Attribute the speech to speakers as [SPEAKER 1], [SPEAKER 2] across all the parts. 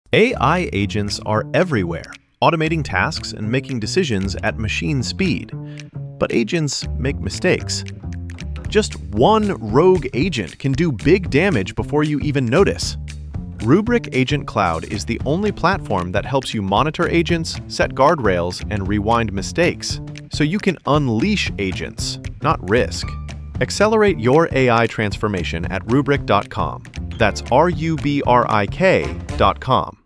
[SPEAKER 1] AI agents are everywhere, automating tasks and making decisions at machine speed. But agents make mistakes. Just one rogue agent can do big damage before you even notice. Rubrik Agent Cloud is the only platform that helps you monitor agents, set guardrails, and rewind mistakes, so you can unleash agents, not risk. Accelerate your AI transformation at Rubrik.com. That's RUBRIK.com.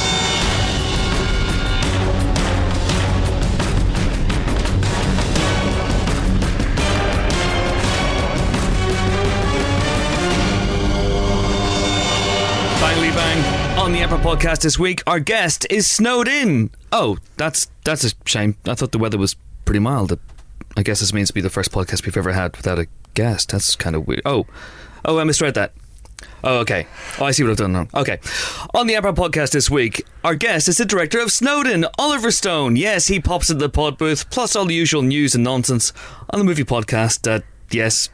[SPEAKER 2] Finally, bang! On the Emperor podcast this week, our guest is snowed in. Oh, that's a shame. I thought the weather was pretty mild. I guess this means to be the first podcast we've ever had without a guest. That's kind of weird. Oh, I misread that. Oh, okay. Oh, I see what I've done now. Okay. On the Emperor podcast this week, our guest is the director of Snowden, Oliver Stone. Yes, he pops into the pod booth, plus all the usual news and nonsense on the movie podcast. Yes,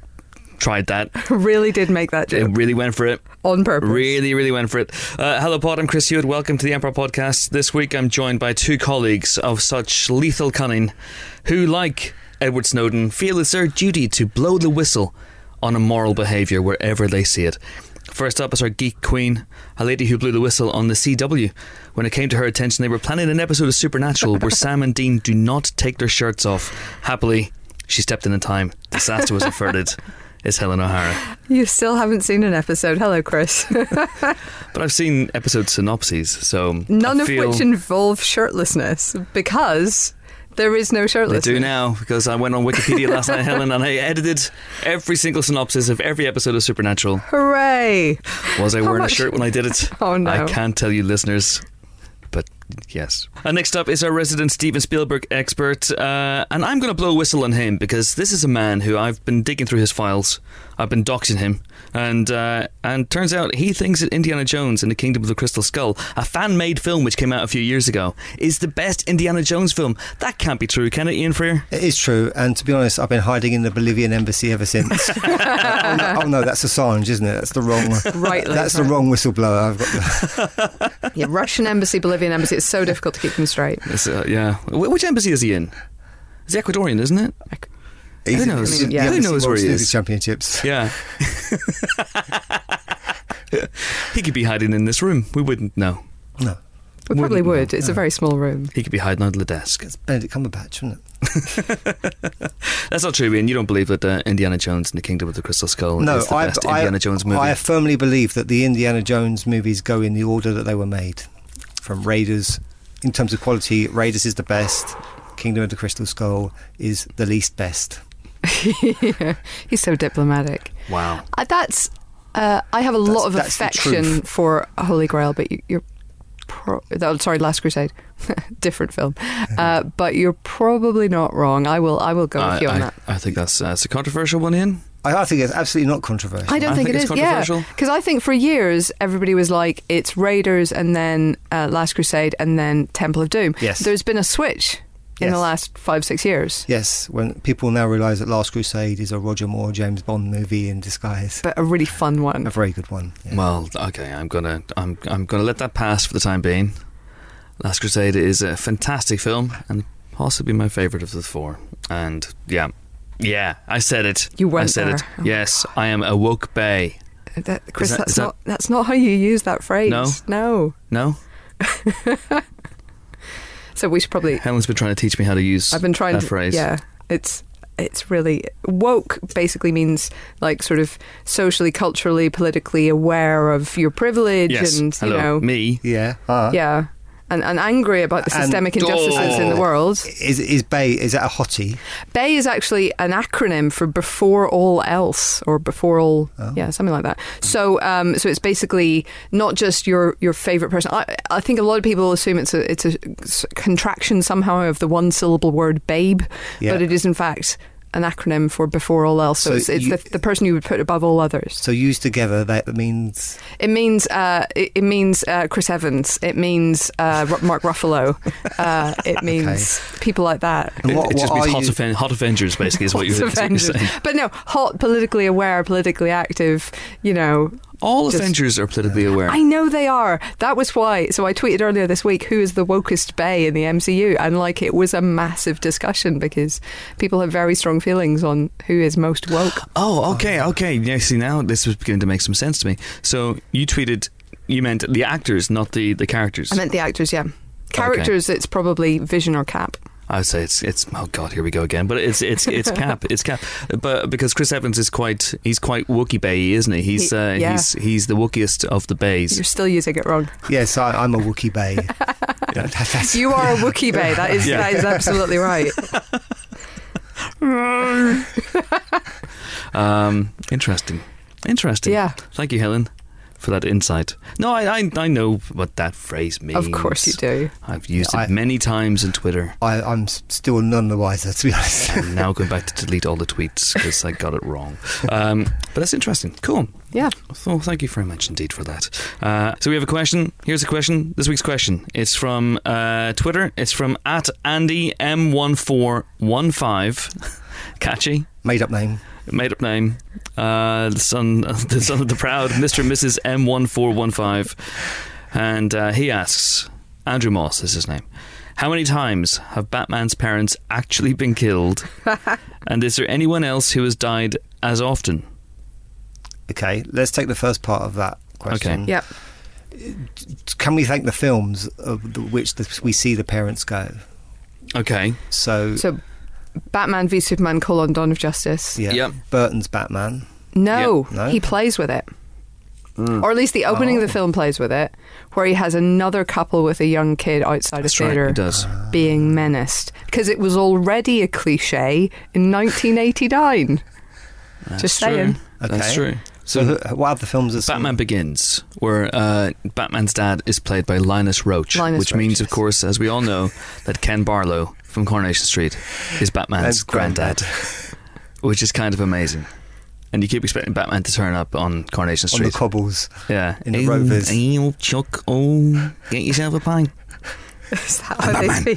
[SPEAKER 2] tried that.
[SPEAKER 3] Really did make that joke.
[SPEAKER 2] It really went for it.
[SPEAKER 3] On purpose.
[SPEAKER 2] Really went for it. Hello, Pod. I'm Chris Hewitt. Welcome to the Emperor Podcast. This week I'm joined by two colleagues of such lethal cunning who, like Edward Snowden, feel it's their duty to blow the whistle on immoral behaviour wherever they see it. First up is our geek queen, a lady who blew the whistle on the CW. When it came to her attention, they were planning an episode of Supernatural where Sam and Dean do not take their shirts off. Happily, she stepped in time. Disaster was averted. Is Helen O'Hara.
[SPEAKER 3] You still haven't seen an episode. Hello, Chris.
[SPEAKER 2] But I've seen episode synopses, so
[SPEAKER 3] none of which involve shirtlessness, because there is no shirtlessness.
[SPEAKER 2] They do now, because I went on Wikipedia last night, Helen, and I edited every single synopsis of every episode of Supernatural.
[SPEAKER 3] Hooray!
[SPEAKER 2] Was I wearing a shirt when I did it?
[SPEAKER 3] Oh no.
[SPEAKER 2] I can't tell you, listeners. But yes. And next up is our resident Steven Spielberg expert, and I'm going to blow a whistle on him because this is a man who I've been digging through his files. I've been doxing him, and turns out he thinks that Indiana Jones and the Kingdom of the Crystal Skull, a fan-made film which came out a few years ago, is the best Indiana Jones film. That can't be true, can it, Ian Freer?
[SPEAKER 4] It is true, and to be honest, I've been hiding in the Bolivian embassy ever since. oh no, that's Assange, isn't it? That's the wrong one.
[SPEAKER 3] Right,
[SPEAKER 4] that's the wrong whistleblower.
[SPEAKER 3] I've got yeah, Russian embassy, Bolivian embassy. It's so difficult to keep them straight.
[SPEAKER 2] Yeah. Which embassy is he in? It's Ecuadorian, isn't it? Who knows? Who knows where he is?
[SPEAKER 4] Championships.
[SPEAKER 2] Yeah. He could be hiding in this room. We wouldn't know.
[SPEAKER 4] No.
[SPEAKER 3] We probably would. It's a very small room.
[SPEAKER 2] He could be hiding under the desk.
[SPEAKER 4] It's Benedict Cumberbatch, wouldn't
[SPEAKER 2] it? That's not true, Ian. You don't believe that Indiana Jones and the Kingdom of the Crystal Skull is the best Indiana Jones movie?
[SPEAKER 4] I firmly believe that the Indiana Jones movies go in the order that they were made. From Raiders, in terms of quality, Raiders is the best. Kingdom of the Crystal Skull is the least best.
[SPEAKER 3] Yeah, he's so diplomatic.
[SPEAKER 2] Wow.
[SPEAKER 3] I have a lot of affection for Holy Grail, but you're Last Crusade, different film. But you're probably not wrong. I will go with you on that.
[SPEAKER 2] I think that's a controversial one, Ian.
[SPEAKER 4] I think it's absolutely not controversial.
[SPEAKER 3] I don't think it is. Yeah, because I think for years everybody was like, it's Raiders and then Last Crusade and then Temple of Doom.
[SPEAKER 4] Yes.
[SPEAKER 3] There's been a switch in the last 5-6 years.
[SPEAKER 4] Yes, when people now realise that Last Crusade is a Roger Moore James Bond movie in disguise,
[SPEAKER 3] but a really fun one,
[SPEAKER 4] a very good one. Yeah.
[SPEAKER 2] Well, okay, I'm gonna let that pass for the time being. Last Crusade is a fantastic film and possibly my favourite of the four. And yeah, I said it.
[SPEAKER 3] You went
[SPEAKER 2] there. I said it. Yes, I am a woke bae.
[SPEAKER 3] Chris, that's not how you use that phrase. No. So we should probably...
[SPEAKER 2] Helen's been trying to teach me how to use that phrase.
[SPEAKER 3] Yeah, it's really... Woke basically means like sort of socially, culturally, politically aware of your privilege.
[SPEAKER 2] Yes.
[SPEAKER 3] And,
[SPEAKER 2] Hello.
[SPEAKER 3] you know...
[SPEAKER 2] Me.
[SPEAKER 4] Yeah.
[SPEAKER 3] Yeah. And angry about the systemic injustices in the world.
[SPEAKER 4] Is BAE, is that a hottie?
[SPEAKER 3] BAE is actually an acronym for Before All Else, or Before All, something like that. So it's basically not just your favourite person. I think a lot of people assume it's a contraction somehow of the one syllable word babe, but it is in fact an acronym for Before All Else. So it's the person you would put above all others.
[SPEAKER 4] So used together, that means...
[SPEAKER 3] It means Chris Evans. It means Mark Ruffalo. It means people like that.
[SPEAKER 2] It just means hot Avengers, basically, is what you're saying.
[SPEAKER 3] But no, hot, politically aware, politically active,
[SPEAKER 2] All
[SPEAKER 3] Just-
[SPEAKER 2] Avengers are politically aware.
[SPEAKER 3] I know they are. That was why. So I tweeted earlier this week, who is the wokest Bay in the MCU? And like, it was a massive discussion because people have very strong feelings on who is most woke.
[SPEAKER 2] Oh, okay. Yeah, see, now this was beginning to make some sense to me. So you tweeted, you meant the actors, not the characters.
[SPEAKER 3] I meant the actors, yeah. Characters, it's probably Vision or Cap.
[SPEAKER 2] I would say it's oh god, here we go again. But it's Cap, it's Cap. But because Chris Evans is he's quite Wookiee Bay, isn't he? He's
[SPEAKER 3] yeah.
[SPEAKER 2] he's the Wookiest of the Bays.
[SPEAKER 3] You're still using it wrong.
[SPEAKER 4] Yes, I'm a Wookiee Bay.
[SPEAKER 3] You are a Wookiee Bay. That is absolutely right.
[SPEAKER 2] Interesting.
[SPEAKER 3] Yeah.
[SPEAKER 2] Thank you, Helen, for that insight. No, I know what that phrase means.
[SPEAKER 3] Of course you do.
[SPEAKER 2] I've used it many times on Twitter.
[SPEAKER 4] I'm still none the wiser, to be honest.
[SPEAKER 2] I'm now going back to delete all the tweets because I got it wrong. But that's interesting. Cool.
[SPEAKER 3] Yeah.
[SPEAKER 2] So thank you very much indeed for that. So we have a question. Here's a question. This week's question. It's from Twitter. It's from @AndyM1415. Catchy.
[SPEAKER 4] Made up name.
[SPEAKER 2] The son of the proud Mr. and Mrs. M1415. And he asks, Andrew Moss is his name, how many times have Batman's parents actually been killed? And is there anyone else who has died as often?
[SPEAKER 4] Okay, let's take the first part of that question.
[SPEAKER 2] Okay.
[SPEAKER 3] Yep.
[SPEAKER 4] Can we thank the films of which we see the parents go?
[SPEAKER 2] Okay.
[SPEAKER 4] So
[SPEAKER 3] Batman v Superman: Dawn of Justice.
[SPEAKER 4] yeah,
[SPEAKER 2] Yep.
[SPEAKER 4] Burton's Batman.
[SPEAKER 3] No,
[SPEAKER 4] Yep. No?
[SPEAKER 3] he plays with it. Or at least the opening of the film plays with it, where he has another couple with a young kid outside
[SPEAKER 2] That's
[SPEAKER 3] a theatre
[SPEAKER 2] right, he does.
[SPEAKER 3] being menaced. Because it was already a cliche in 1989. Just saying.
[SPEAKER 2] That's
[SPEAKER 4] Okay.
[SPEAKER 2] true.
[SPEAKER 4] So what other films are
[SPEAKER 2] Batman Begins, where Batman's dad is played by Linus Roach, which means, of course, as we all know, that Ken Barlow from Coronation Street is Batman's granddad, which is kind of amazing. And you keep expecting Batman to turn up on Coronation Street.
[SPEAKER 4] on the cobbles?
[SPEAKER 2] Yeah.
[SPEAKER 4] In the Rovers.
[SPEAKER 2] Hey, old Chuck, get yourself a pint.
[SPEAKER 3] Is that how they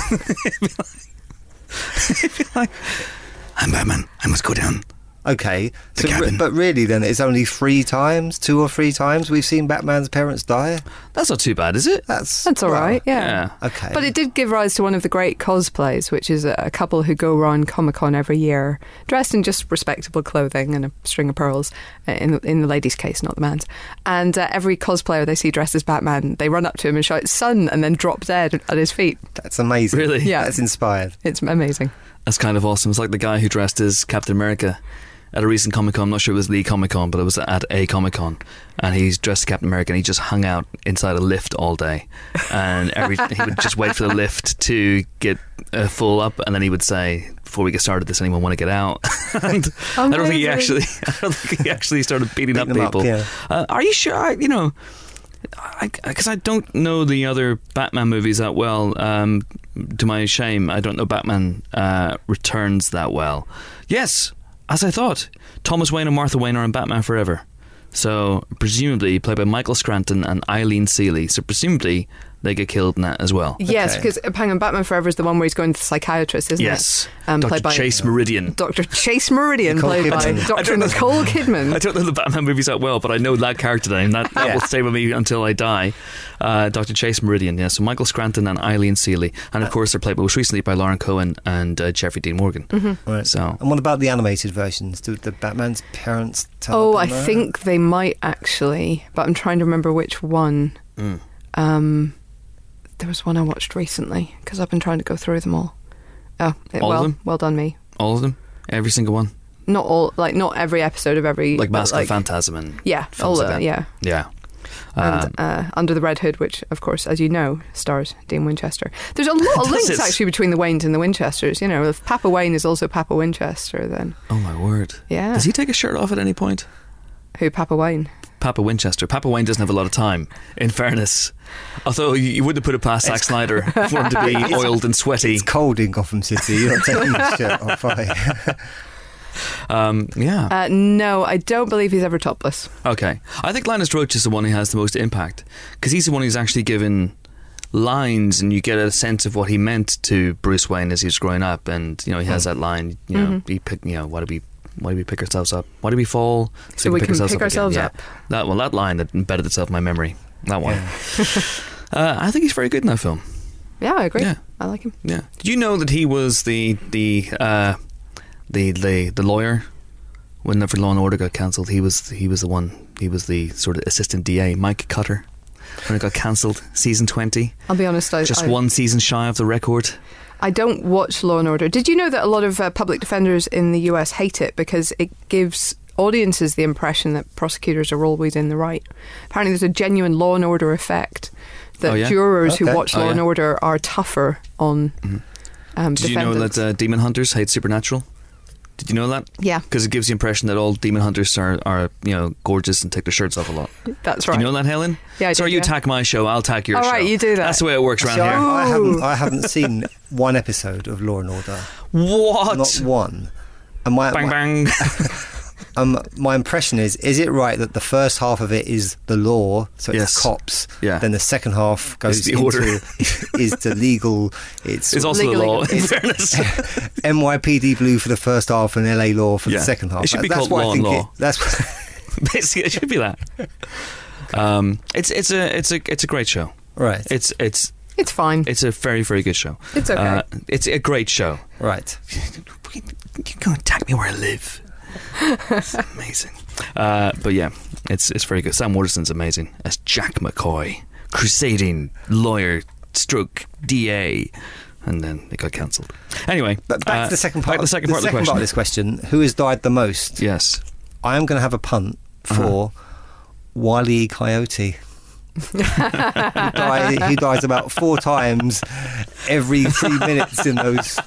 [SPEAKER 3] speak?
[SPEAKER 2] I'm Batman. I must go down.
[SPEAKER 4] Okay,
[SPEAKER 2] The cabin.
[SPEAKER 4] but really then it's only 2 or 3 times we've seen Batman's parents die?
[SPEAKER 2] That's not too bad, is it?
[SPEAKER 4] That's
[SPEAKER 3] all right, yeah.
[SPEAKER 4] Okay.
[SPEAKER 3] But it did give rise to one of the great cosplays, which is a couple who go around Comic-Con every year, dressed in just respectable clothing and a string of pearls, in the ladies' case, not the man's. And every cosplayer they see dressed as Batman, they run up to him and shout, "Son," and then drop dead at his feet.
[SPEAKER 4] That's amazing.
[SPEAKER 2] Really?
[SPEAKER 3] Yeah.
[SPEAKER 4] That's inspired.
[SPEAKER 3] It's amazing.
[SPEAKER 2] That's kind of awesome. It's like the guy who dressed as Captain America at a recent Comic-Con. I'm not sure it was the Comic-Con, but it was at a Comic-Con, and he's dressed as Captain America and he just hung out inside a lift all day, and he would just wait for the lift to get full up, and then he would say, "Before we get started, does anyone want to get out?" And I don't think he actually started beating up
[SPEAKER 4] them
[SPEAKER 2] people.
[SPEAKER 4] yeah.
[SPEAKER 2] Are you sure? Because I don't know the other Batman movies that well. To my shame, I don't know Batman Returns that well. Yes, as I thought, Thomas Wayne and Martha Wayne are in Batman Forever. So presumably played by Michael Scranton and Eileen Seeley. So presumably they get killed in that as well.
[SPEAKER 3] Yes,
[SPEAKER 4] Okay.
[SPEAKER 3] because hang on, Batman Forever is the one where he's going to the psychiatrist, isn't
[SPEAKER 2] Yes,
[SPEAKER 3] it?
[SPEAKER 2] Dr.
[SPEAKER 3] Played by
[SPEAKER 2] Chase Meridian.
[SPEAKER 3] Dr. Chase Meridian,
[SPEAKER 4] Nicole
[SPEAKER 3] played by
[SPEAKER 4] Kidman.
[SPEAKER 3] Dr. Nicole Kidman.
[SPEAKER 2] I don't know the Batman movies that well, but I know that character name. That will stay with me until I die. Dr. Chase Meridian, yeah. So Michael Scranton and Eileen Seeley. And of course they're played most recently by Lauren Cohen and Jeffrey Dean Morgan.
[SPEAKER 4] Right.
[SPEAKER 2] So
[SPEAKER 4] And what about the animated versions? Do the Batman's parents turn
[SPEAKER 3] Oh,
[SPEAKER 4] up
[SPEAKER 3] I
[SPEAKER 4] in there?
[SPEAKER 3] think they might actually, but I'm trying to remember which one. There was one I watched recently because I've been trying to go through them all. Oh,
[SPEAKER 2] All of them?
[SPEAKER 3] well done me.
[SPEAKER 2] all of them? Every single one?
[SPEAKER 3] Not all, like not every episode of every.
[SPEAKER 2] Like Mask
[SPEAKER 3] but,
[SPEAKER 2] of the Phantasm and
[SPEAKER 3] Yeah,
[SPEAKER 2] films
[SPEAKER 3] all
[SPEAKER 2] like
[SPEAKER 3] of
[SPEAKER 2] that.
[SPEAKER 3] yeah.
[SPEAKER 2] Yeah.
[SPEAKER 3] And Under the Red Hood, which, of course, as you know, stars Dean Winchester. There's a lot of
[SPEAKER 2] Does
[SPEAKER 3] links
[SPEAKER 2] it?
[SPEAKER 3] actually between the Waynes and the Winchesters. You know, if Papa Wayne is also Papa Winchester, then
[SPEAKER 2] Oh my word.
[SPEAKER 3] yeah.
[SPEAKER 2] Does he take his shirt off at any point?
[SPEAKER 3] Who, Papa Wayne?
[SPEAKER 2] Papa Winchester. Papa Wayne doesn't have a lot of time, in fairness. Although you wouldn't put it past Zack Snyder for him to be oiled and sweaty.
[SPEAKER 4] It's cold in Gotham City. You're not taking your shirt off, are you?
[SPEAKER 2] Yeah.
[SPEAKER 3] No, I don't believe he's ever topless.
[SPEAKER 2] Okay. I think Linus Roach is the one who has the most impact because he's the one who's actually given lines and you get a sense of what he meant to Bruce Wayne as he was growing up, and he has that line, he picked, what did he Why do we pick ourselves up? Why do we fall?
[SPEAKER 3] So we can pick ourselves
[SPEAKER 2] again.
[SPEAKER 3] up.
[SPEAKER 2] Yeah. That line that embedded itself in my memory. That one. Yeah. I think he's very good in that film.
[SPEAKER 3] Yeah, I agree.
[SPEAKER 2] Yeah.
[SPEAKER 3] I like him.
[SPEAKER 2] Yeah. Did you know that he was the lawyer whenever Law and Order got cancelled? He was the one. He was the sort of assistant DA, Mike Cutter, when it got cancelled, season 20.
[SPEAKER 3] I'll be honest.
[SPEAKER 2] Just one season shy of the record.
[SPEAKER 3] I don't watch Law and Order. Did you know that a lot of public defenders in the US hate it because it gives audiences the impression that prosecutors are always in the right? Apparently, there's a genuine Law and Order effect that jurors who watch Law and Order are tougher on defendants.
[SPEAKER 2] Did you know that Demon Hunters hate Supernatural? Did you know that?
[SPEAKER 3] Yeah.
[SPEAKER 2] Because it gives the impression that all demon hunters are gorgeous and take their shirts off a lot.
[SPEAKER 3] That's right.
[SPEAKER 2] Do you know that, Helen?
[SPEAKER 3] Yeah, I do.
[SPEAKER 2] Sorry, you attack my show, I'll attack your show.
[SPEAKER 3] All right, you do that.
[SPEAKER 2] That's the way it works around
[SPEAKER 4] See,
[SPEAKER 2] here.
[SPEAKER 4] I haven't seen one episode of Law and Order.
[SPEAKER 2] What?
[SPEAKER 4] Not one. And
[SPEAKER 2] Bang.
[SPEAKER 4] my impression is it right that the first half of it is the law, so it's cops, then the second half goes
[SPEAKER 2] the order.
[SPEAKER 4] is the legal, it's
[SPEAKER 2] also
[SPEAKER 3] legal,
[SPEAKER 2] the law,
[SPEAKER 3] legal.
[SPEAKER 2] in fairness.
[SPEAKER 4] NYPD Blue for the first half and LA Law for the second half.
[SPEAKER 2] It should be
[SPEAKER 4] That's
[SPEAKER 2] called
[SPEAKER 4] what
[SPEAKER 2] Law
[SPEAKER 4] I
[SPEAKER 2] and
[SPEAKER 4] think
[SPEAKER 2] Law.
[SPEAKER 4] That's
[SPEAKER 2] Basically, it should be that. It's a great show.
[SPEAKER 4] right.
[SPEAKER 3] It's fine.
[SPEAKER 2] It's a very, very good show.
[SPEAKER 3] It's okay.
[SPEAKER 2] It's a great show.
[SPEAKER 4] Right.
[SPEAKER 2] You can attack me where I live. It's amazing. But yeah, it's very good. Sam Waterston's amazing as Jack McCoy, crusading lawyer stroke DA, and then it got cancelled. Anyway,
[SPEAKER 4] But back to the second part.
[SPEAKER 2] The second part
[SPEAKER 4] of this question: who has died the most?
[SPEAKER 2] Yes.
[SPEAKER 4] I am going to have a punt for Wile E. Coyote. He dies about 4 times every 3 minutes in those.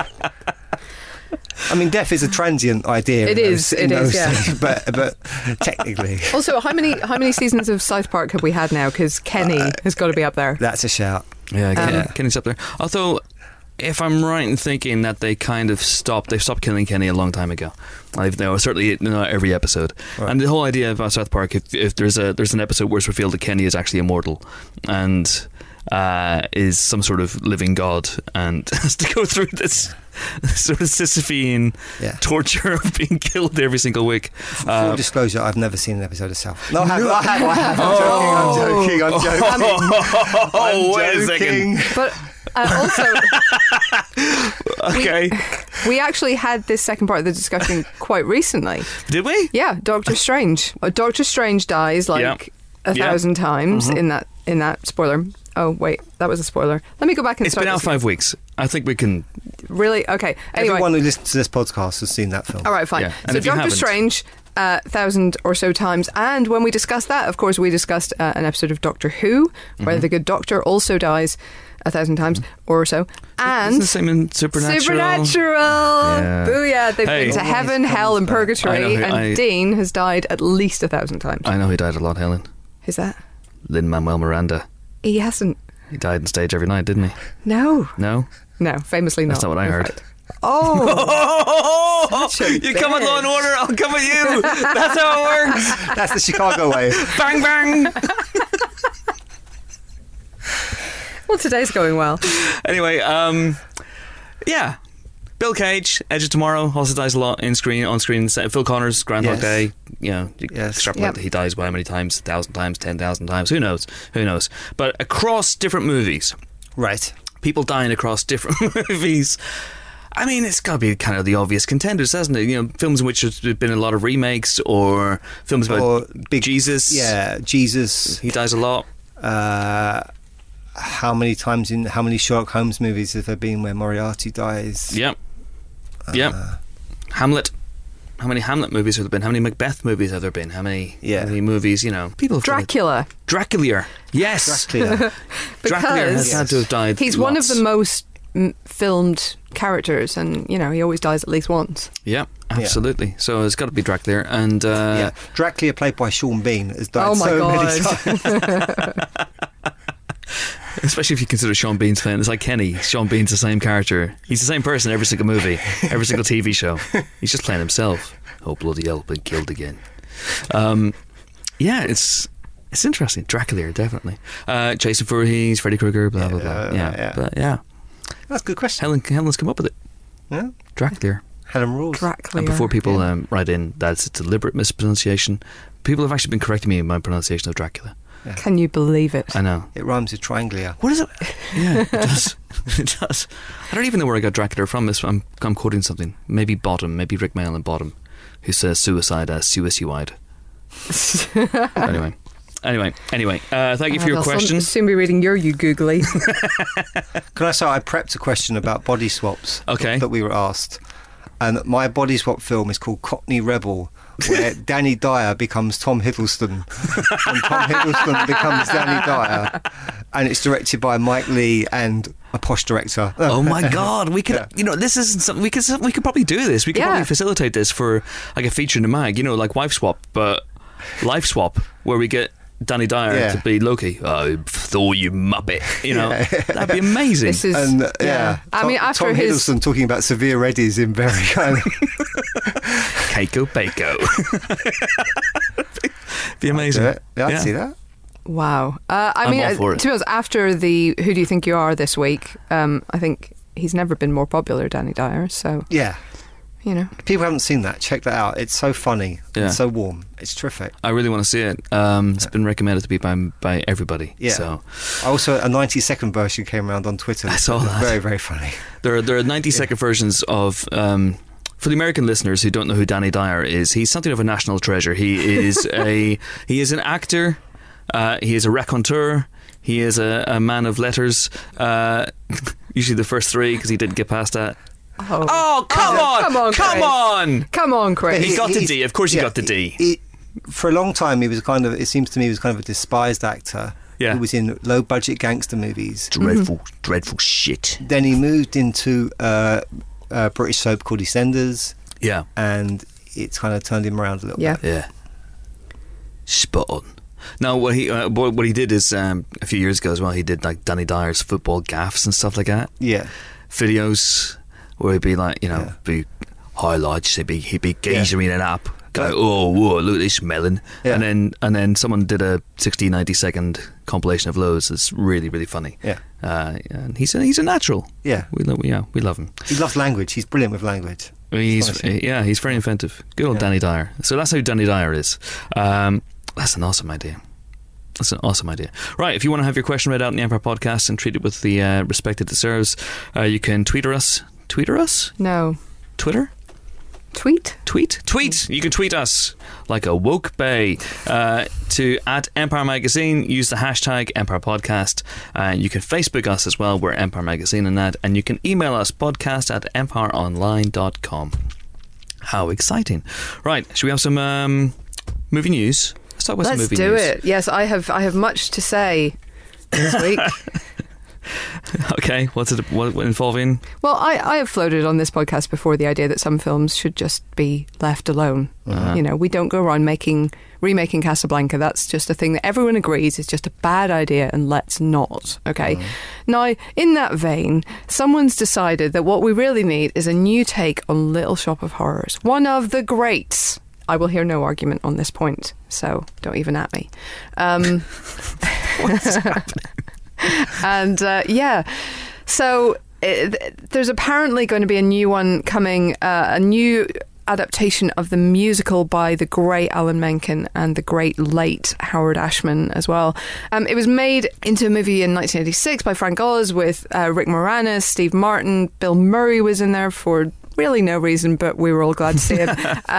[SPEAKER 4] I mean, death is a transient idea.
[SPEAKER 3] It is, yeah.
[SPEAKER 4] But technically,
[SPEAKER 3] Also, how many seasons of South Park have we had now? Because Kenny has got to be up there.
[SPEAKER 4] that's a shout.
[SPEAKER 2] Yeah, Kenny's up there. Although, if I'm right in thinking that they stopped killing Kenny a long time ago. Certainly not every episode.
[SPEAKER 4] Right.
[SPEAKER 2] And the whole idea about South Park, if there's an episode where it's revealed that Kenny is actually immortal and is some sort of living god and has to go through this sort of Sisyphean torture of being killed every single week.
[SPEAKER 4] Full disclosure, I've never seen an episode of South. No, I have. I'm joking.
[SPEAKER 2] Wait a second.
[SPEAKER 3] But also,
[SPEAKER 2] Okay.
[SPEAKER 3] we actually had this second part of the discussion quite recently.
[SPEAKER 2] Did we?
[SPEAKER 3] Yeah, Doctor Strange. Doctor Strange dies like 1,000 times in that spoiler. Oh wait, that was a spoiler. Let me go back and
[SPEAKER 2] It's been out 5 weeks. I think we can.
[SPEAKER 3] Really? Okay. Anyway.
[SPEAKER 4] Everyone who listens to this podcast has seen that film.
[SPEAKER 3] All right, fine.
[SPEAKER 2] Yeah. And
[SPEAKER 3] So
[SPEAKER 2] if you
[SPEAKER 3] Doctor
[SPEAKER 2] haven't-
[SPEAKER 3] Strange, 1,000 or so times. And when we discussed that, of course, we discussed an episode of Doctor Who, where the good doctor also dies 1,000 times or so. And
[SPEAKER 2] Isn't the same in Supernatural? Yeah.
[SPEAKER 3] Booyah. They've
[SPEAKER 2] Hey.
[SPEAKER 3] been to heaven, hell, and purgatory. And Dean has died at least 1,000 times.
[SPEAKER 2] I know he died a lot, Helen.
[SPEAKER 3] Who's that?
[SPEAKER 2] Lin-Manuel Miranda.
[SPEAKER 3] He hasn't.
[SPEAKER 2] He died on stage every night, didn't he?
[SPEAKER 3] No.
[SPEAKER 2] No?
[SPEAKER 3] No, famously not.
[SPEAKER 2] That's not what I
[SPEAKER 3] in
[SPEAKER 2] heard.
[SPEAKER 3] fact. Oh.
[SPEAKER 2] You come with Law and Order, I'll come with you. That's how it works.
[SPEAKER 4] That's the Chicago way.
[SPEAKER 2] Bang, bang.
[SPEAKER 3] Well, today's going well.
[SPEAKER 2] Anyway, yeah. Bill Cage, Edge of Tomorrow, also dies a lot on screen. Phil Connors, Groundhog
[SPEAKER 4] Yes.
[SPEAKER 2] Day. You know, you
[SPEAKER 4] Yes.
[SPEAKER 2] extrapolate
[SPEAKER 3] Yep.
[SPEAKER 2] that he dies by how many times? 1,000 times, 10,000 times. Who knows? But across different movies,
[SPEAKER 4] Right.
[SPEAKER 2] people dying across different movies. I mean, it's got to be kind of the obvious contenders, hasn't it? You know, films in which there's been a lot of remakes, or films about
[SPEAKER 4] Or big
[SPEAKER 2] Jesus.
[SPEAKER 4] Yeah, Jesus.
[SPEAKER 2] He dies a lot.
[SPEAKER 4] How many Sherlock Holmes movies have there been where Moriarty dies?
[SPEAKER 2] Yep. Hamlet. How many Hamlet movies have there been? How many Macbeth movies have there been? How many movies, people...
[SPEAKER 3] Dracula.
[SPEAKER 2] Dracula. Yes.
[SPEAKER 4] Dracula.
[SPEAKER 2] Dracula has
[SPEAKER 3] Because
[SPEAKER 2] had to have died.
[SPEAKER 3] He's one of
[SPEAKER 2] lots.
[SPEAKER 3] the most filmed characters, and he always dies at least once.
[SPEAKER 2] Yeah, absolutely. So it's got to be Dracula. And
[SPEAKER 4] Dracula, played by Sean Bean, has died
[SPEAKER 3] Oh my
[SPEAKER 4] so many
[SPEAKER 3] God.
[SPEAKER 4] times.
[SPEAKER 2] especially if you consider Sean Bean's playing, it's like Kenny. Sean Bean's the same character. He's the same person every single movie, every single TV show. He's just playing himself. Oh, bloody hell, been killed again. It's interesting. Dracula, definitely. Jason Voorhees, Freddy Krueger, blah, blah, blah.
[SPEAKER 4] Yeah.
[SPEAKER 2] But yeah.
[SPEAKER 4] That's a good question.
[SPEAKER 2] Helen's come up with it.
[SPEAKER 4] Yeah.
[SPEAKER 2] Dracula.
[SPEAKER 4] Helen rules.
[SPEAKER 3] Dracula.
[SPEAKER 2] And before people write in that it's a deliberate mispronunciation, people have actually been correcting me in my pronunciation of Dracula.
[SPEAKER 4] Yeah.
[SPEAKER 3] Can you believe it?
[SPEAKER 2] I know.
[SPEAKER 4] It rhymes with trianglia.
[SPEAKER 2] What is it? Yeah, it does. It does. I don't even know where I got Dracula from. I'm quoting something. Maybe Bottom. Maybe Rick Mail and Bottom, who says suicide as suicide. Anyway. Thank you for your question.
[SPEAKER 3] I'll soon be reading you googly.
[SPEAKER 4] Can I say I prepped a question about body swaps
[SPEAKER 2] Okay.
[SPEAKER 4] that we were asked. And my body swap film is called Cockney Rebel, where Danny Dyer becomes Tom Hiddleston and Tom Hiddleston becomes Danny Dyer, and it's directed by Mike Leigh and a posh director.
[SPEAKER 2] Oh my God! We could, this isn't something we could probably do this. We could probably facilitate this for like a feature in the mag, like Wife Swap, but Life Swap, where we get Danny Dyer to be Loki. Oh, Thor, you muppet! That'd be amazing.
[SPEAKER 3] This is, I mean, after
[SPEAKER 4] Tom
[SPEAKER 3] his
[SPEAKER 4] Hiddleston talking about severe Reddies in very kind of
[SPEAKER 2] Keiko Bako. Be amazing.
[SPEAKER 4] I'd see that.
[SPEAKER 3] Wow. I mean,
[SPEAKER 2] all for it.
[SPEAKER 3] to be honest, after the Who Do You Think You Are this week, I think he's never been more popular, Danny Dyer. So
[SPEAKER 4] yeah.
[SPEAKER 3] If
[SPEAKER 4] people haven't seen that, check that out. It's so funny.
[SPEAKER 2] Yeah.
[SPEAKER 4] It's so warm. It's terrific.
[SPEAKER 2] I really want to see it. It's been recommended to be by everybody.
[SPEAKER 4] Yeah.
[SPEAKER 2] So.
[SPEAKER 4] Also, a 90-second version came around on Twitter.
[SPEAKER 2] I saw that.
[SPEAKER 4] Very, very funny.
[SPEAKER 2] There are 90-second versions of. For the American listeners who don't know who Danny Dyer is, he's something of a national treasure. He is he is an actor. He is a raconteur. He is a man of letters. Usually the first three, because he didn't get past that. Oh, come on, Chris. He got the D. Of course he got the D.
[SPEAKER 4] For a long time, it seems to me he was kind of a despised actor.
[SPEAKER 2] Yeah.
[SPEAKER 4] Who was in low-budget gangster movies.
[SPEAKER 2] Dreadful shit.
[SPEAKER 4] Then he moved into a British soap called EastEnders.
[SPEAKER 2] Yeah.
[SPEAKER 4] And it's kind of turned him around a little bit.
[SPEAKER 2] Yeah. Spot on. Now, what he did is, a few years ago as well, he did like Danny Dyer's football gaffes and stuff like that.
[SPEAKER 4] Yeah.
[SPEAKER 2] Videos where he'd be like, be highlights, he'd be gazing in an app, go, oh, whoa, look at this melon.
[SPEAKER 4] Yeah.
[SPEAKER 2] And then someone did a 60, 90-second compilation of loads that's really, really funny.
[SPEAKER 4] Yeah.
[SPEAKER 2] And he's a natural.
[SPEAKER 4] Yeah.
[SPEAKER 2] We love him.
[SPEAKER 4] He loves language. He's brilliant with language.
[SPEAKER 2] He's very inventive. Good old Danny Dyer. So that's how Danny Dyer is. That's an awesome idea. Right, if you want to have your question read out in the Empire Podcast and treat it with the respect it deserves, you can tweet us.
[SPEAKER 3] No.
[SPEAKER 2] Twitter?
[SPEAKER 3] Tweet.
[SPEAKER 2] You can tweet us like a woke bay to @Empire Magazine. Use the hashtag Empire Podcast. You can Facebook us as well. We're Empire Magazine and that. And you can email us podcast@empireonline.com. How exciting! Right, should we have some movie news? Let's talk about some movie news.
[SPEAKER 3] Let's do it. Yes, I have much to say this week.
[SPEAKER 2] Okay, what involving?
[SPEAKER 3] Well, I have floated on this podcast before the idea that some films should just be left alone.
[SPEAKER 2] Uh-huh.
[SPEAKER 3] We don't go around remaking Casablanca. That's just a thing that everyone agrees is just a bad idea, and let's not. Okay. Now, in that vein, someone's decided that what we really need is a new take on Little Shop of Horrors, one of the greats. I will hear no argument on this point, so don't even at me.
[SPEAKER 2] What's happening?
[SPEAKER 3] And so there's apparently going to be a new one coming, a new adaptation of the musical by the great Alan Menken and the great late Howard Ashman as well. It was made into a movie in 1986 by Frank Oz with Rick Moranis, Steve Martin, Bill Murray was in there for really no reason, but we were all glad to see it.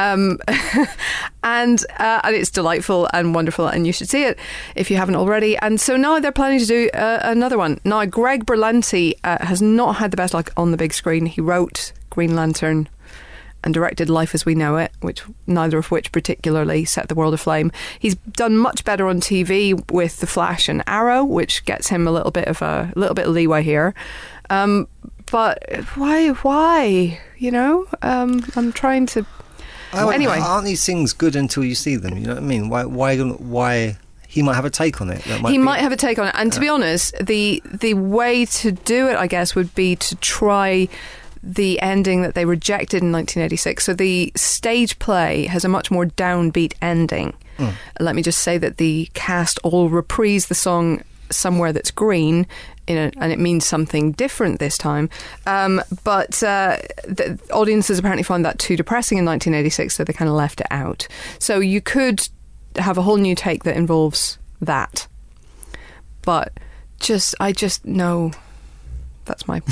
[SPEAKER 3] And it's delightful and wonderful, and you should see it if you haven't already. And so now they're planning to do another one. Now, Greg Berlanti has not had the best luck on the big screen. He wrote Green Lantern and directed Life as We Know It, neither of which particularly set the world aflame. He's done much better on TV with The Flash and Arrow, which gets him a little bit of leeway here. But why? I'm trying to. Anyway,
[SPEAKER 4] aren't these things good until you see them? You know what I mean? Why? He might have a take on it.
[SPEAKER 3] Might have a take on it. And to be honest, the way to do it, I guess, would be to try the ending that they rejected in 1986. So the stage play has a much more downbeat ending. Let me just say that the cast all reprise the song somewhere that's green, and it means something different this time. But the audiences apparently found that too depressing in 1986, so they kind of left it out. So you could have a whole new take that involves that. But I just know that's my...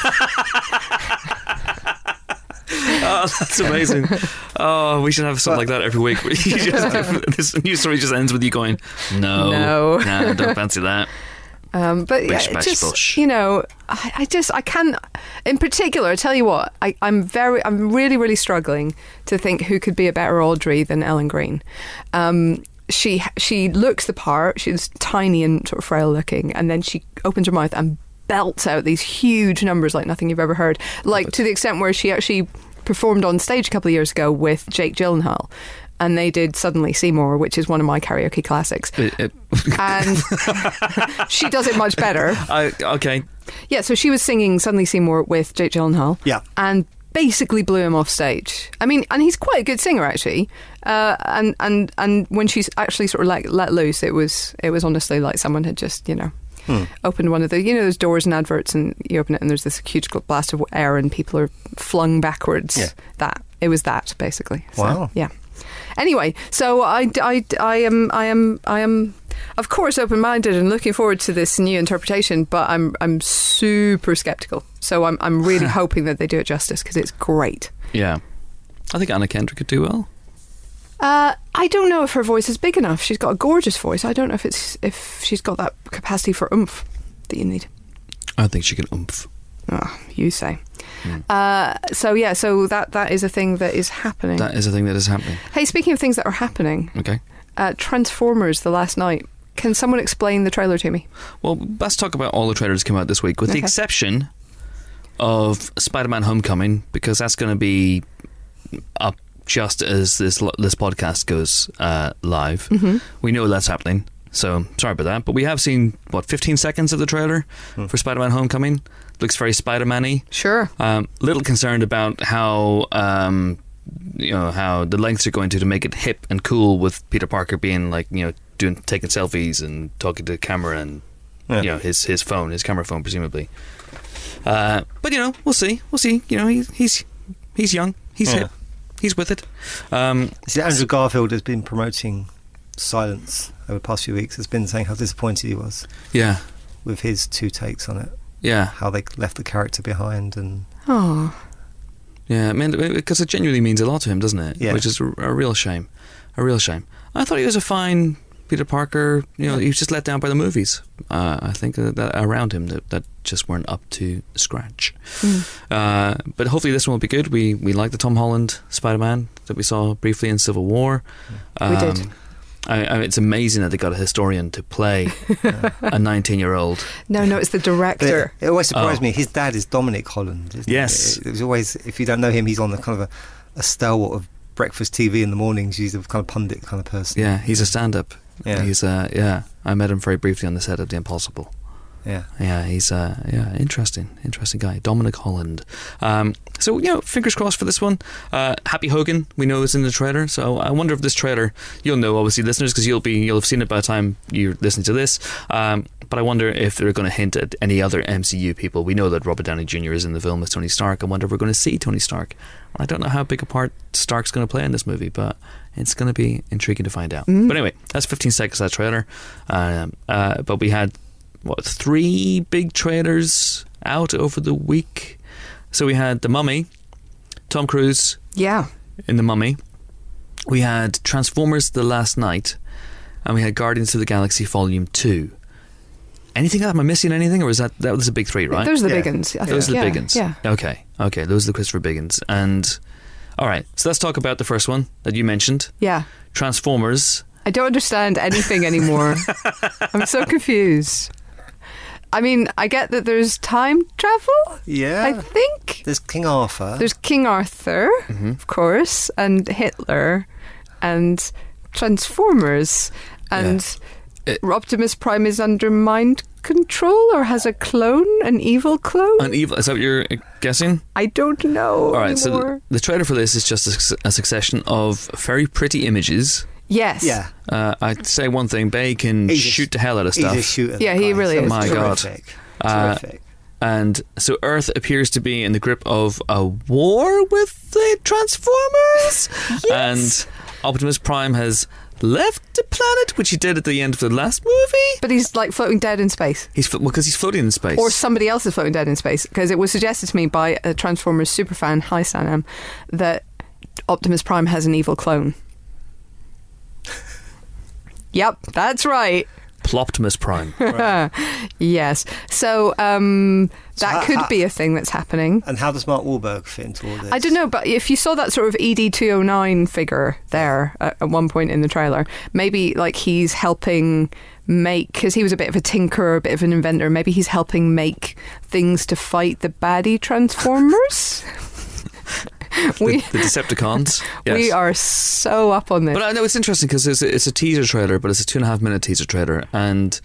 [SPEAKER 2] Oh, that's amazing. Oh, we should have something like that every week. This news story just ends with you going, no, don't fancy that.
[SPEAKER 3] But
[SPEAKER 2] Bish,
[SPEAKER 3] yeah,
[SPEAKER 2] bash,
[SPEAKER 3] just
[SPEAKER 2] bush.
[SPEAKER 3] I can't. In particular, I tell you what, I'm really, really struggling to think who could be a better Audrey than Ellen Greene. She looks the part. She's tiny and sort of frail looking, and then she opens her mouth and belts out these huge numbers like nothing you've ever heard. Like to the extent where she actually performed on stage a couple of years ago with Jake Gyllenhaal. And they did Suddenly Seymour, which is one of my karaoke classics. And she does it much better.
[SPEAKER 2] Okay.
[SPEAKER 3] Yeah, so she was singing Suddenly Seymour with Jake Gyllenhaal.
[SPEAKER 4] Yeah.
[SPEAKER 3] And basically blew him off stage. I mean, and he's quite a good singer, actually. And when she's actually sort of like let loose, it was honestly like someone had just, opened one of the, those doors in adverts, and you open it and there's this huge blast of air and people are flung backwards.
[SPEAKER 4] Yeah.
[SPEAKER 3] It was that, basically. So,
[SPEAKER 4] wow.
[SPEAKER 3] Yeah. Anyway, so I am of course open-minded and looking forward to this new interpretation, but I'm super skeptical. So I'm really hoping that they do it justice, because it's great.
[SPEAKER 2] Yeah, I think Anna Kendrick could do well.
[SPEAKER 3] I don't know if her voice is big enough. She's got a gorgeous voice. I don't know if she's got that capacity for oomph that you need.
[SPEAKER 2] I think she can oomph.
[SPEAKER 3] Oh, you say. So that is a thing that is happening.
[SPEAKER 2] That is a thing that is happening.
[SPEAKER 3] Hey, speaking of things that are happening,
[SPEAKER 2] Okay.
[SPEAKER 3] Transformers: The Last Night. Can someone explain the trailer to me?
[SPEAKER 2] Well, let's talk about all the trailers that came out this week, with the exception of Spider-Man: Homecoming, because that's going to be up just as this podcast goes live. Mm-hmm. We know that's happening, so sorry about that. But we have seen 15 seconds of the trailer for Spider-Man: Homecoming. Looks very Spider-Man-y.
[SPEAKER 3] Sure.
[SPEAKER 2] Little concerned about how how the lengths are going to make it hip and cool, with Peter Parker being like taking selfies and talking to the camera and his phone, his camera phone, presumably. But we'll see. He's young. He's hip. He's with it.
[SPEAKER 4] See, Andrew Garfield has been promoting Silence over the past few weeks. Has been saying how disappointed he was.
[SPEAKER 2] Yeah.
[SPEAKER 4] With his two takes on it.
[SPEAKER 2] Yeah.
[SPEAKER 4] How they left the character behind and...
[SPEAKER 3] Oh.
[SPEAKER 2] Yeah, I mean, because it genuinely means a lot to him, doesn't it?
[SPEAKER 4] Yeah.
[SPEAKER 2] Which is a real shame. A real shame. I thought he was a fine Peter Parker. He was just let down by the movies. I think that around him that just weren't up to scratch. But hopefully this one will be good. We like the Tom Holland Spider-Man that we saw briefly in Civil War.
[SPEAKER 3] We did.
[SPEAKER 2] It's amazing that they got a historian to play a 19-year-old.
[SPEAKER 3] No, it's the director.
[SPEAKER 4] It always surprised me. His dad is Dominic Holland. Isn't
[SPEAKER 2] Yes.
[SPEAKER 4] It was always, if you don't know him, he's on the kind of a stalwart of breakfast TV in the mornings. He's a kind of pundit kind of person.
[SPEAKER 2] Yeah, he's a stand-up.
[SPEAKER 4] Yeah.
[SPEAKER 2] He's I met him very briefly on the set of The Impossible.
[SPEAKER 4] Yeah.
[SPEAKER 2] He's interesting guy, Dominic Holland. So fingers crossed for this one. Happy Hogan, we know, is in the trailer. So I wonder if this trailer, you'll know, obviously, listeners, because you'll have seen it by the time you're listening to this. But I wonder if they're going to hint at any other MCU people. We know that Robert Downey Jr. is in the film as Tony Stark. I wonder if we're going to see Tony Stark. I don't know how big a part Stark's going to play in this movie, but it's going to be intriguing to find out. But anyway, that's 15 seconds of that trailer. But we had 3 big trailers out over the week. So we had The Mummy, Tom Cruise in The Mummy. We had Transformers: The Last Night, and we had Guardians of the Galaxy Volume 2. Anything? Am I missing anything, or is that was the big 3, right?
[SPEAKER 3] Those are the big ones.
[SPEAKER 2] Those are the big ones.
[SPEAKER 3] Yeah.
[SPEAKER 2] Okay, those are the Christopher Biggins. And all right, so let's talk about the first one that you mentioned.
[SPEAKER 3] Yeah.
[SPEAKER 2] Transformers.
[SPEAKER 3] I don't understand anything anymore. I'm so confused. I mean, I get that there's time travel.
[SPEAKER 4] Yeah.
[SPEAKER 3] I think.
[SPEAKER 4] There's King Arthur.
[SPEAKER 3] There's King Arthur, of course, and Hitler, and Transformers, and Optimus Prime is under mind control, or has a clone, an evil clone.
[SPEAKER 2] An evil? Is that what you're guessing?
[SPEAKER 3] I don't know.
[SPEAKER 2] All right.
[SPEAKER 3] anymore.
[SPEAKER 2] So the trailer for this is just a succession of very pretty images
[SPEAKER 3] Yes.
[SPEAKER 4] Yeah.
[SPEAKER 2] I'd say one thing: Bay can shoot the hell out of stuff.
[SPEAKER 4] He's a shooter.
[SPEAKER 3] Yeah,
[SPEAKER 4] that
[SPEAKER 3] he
[SPEAKER 4] guy.
[SPEAKER 3] really
[SPEAKER 4] So
[SPEAKER 3] is.
[SPEAKER 2] My God.
[SPEAKER 4] Terrific.
[SPEAKER 2] And so Earth appears to be in the grip of a war with the Transformers. And Optimus Prime has left the planet, which he did at the end of the last movie.
[SPEAKER 3] But he's like floating dead in space.
[SPEAKER 2] Because he's floating in space.
[SPEAKER 3] Or somebody else is floating dead in space. Because it was suggested to me by a Transformers superfan, hi Sanam, that Optimus Prime has an evil clone. Yep, that's right.
[SPEAKER 2] Ploptimus Prime.
[SPEAKER 3] Yes. So that could be a thing that's happening.
[SPEAKER 4] And how does Mark Wahlberg fit into all this?
[SPEAKER 3] I don't know, but if you saw that sort of ED-209 figure there at one point in the trailer, maybe like he's helping make, because he was a bit of a tinkerer, a bit of an inventor, maybe he's helping make things to fight the baddie Transformers.
[SPEAKER 2] The Decepticons. Yes.
[SPEAKER 3] We are so up on this.
[SPEAKER 2] But I know it's interesting because it's a teaser trailer, but it's a 2.5 minute teaser trailer, and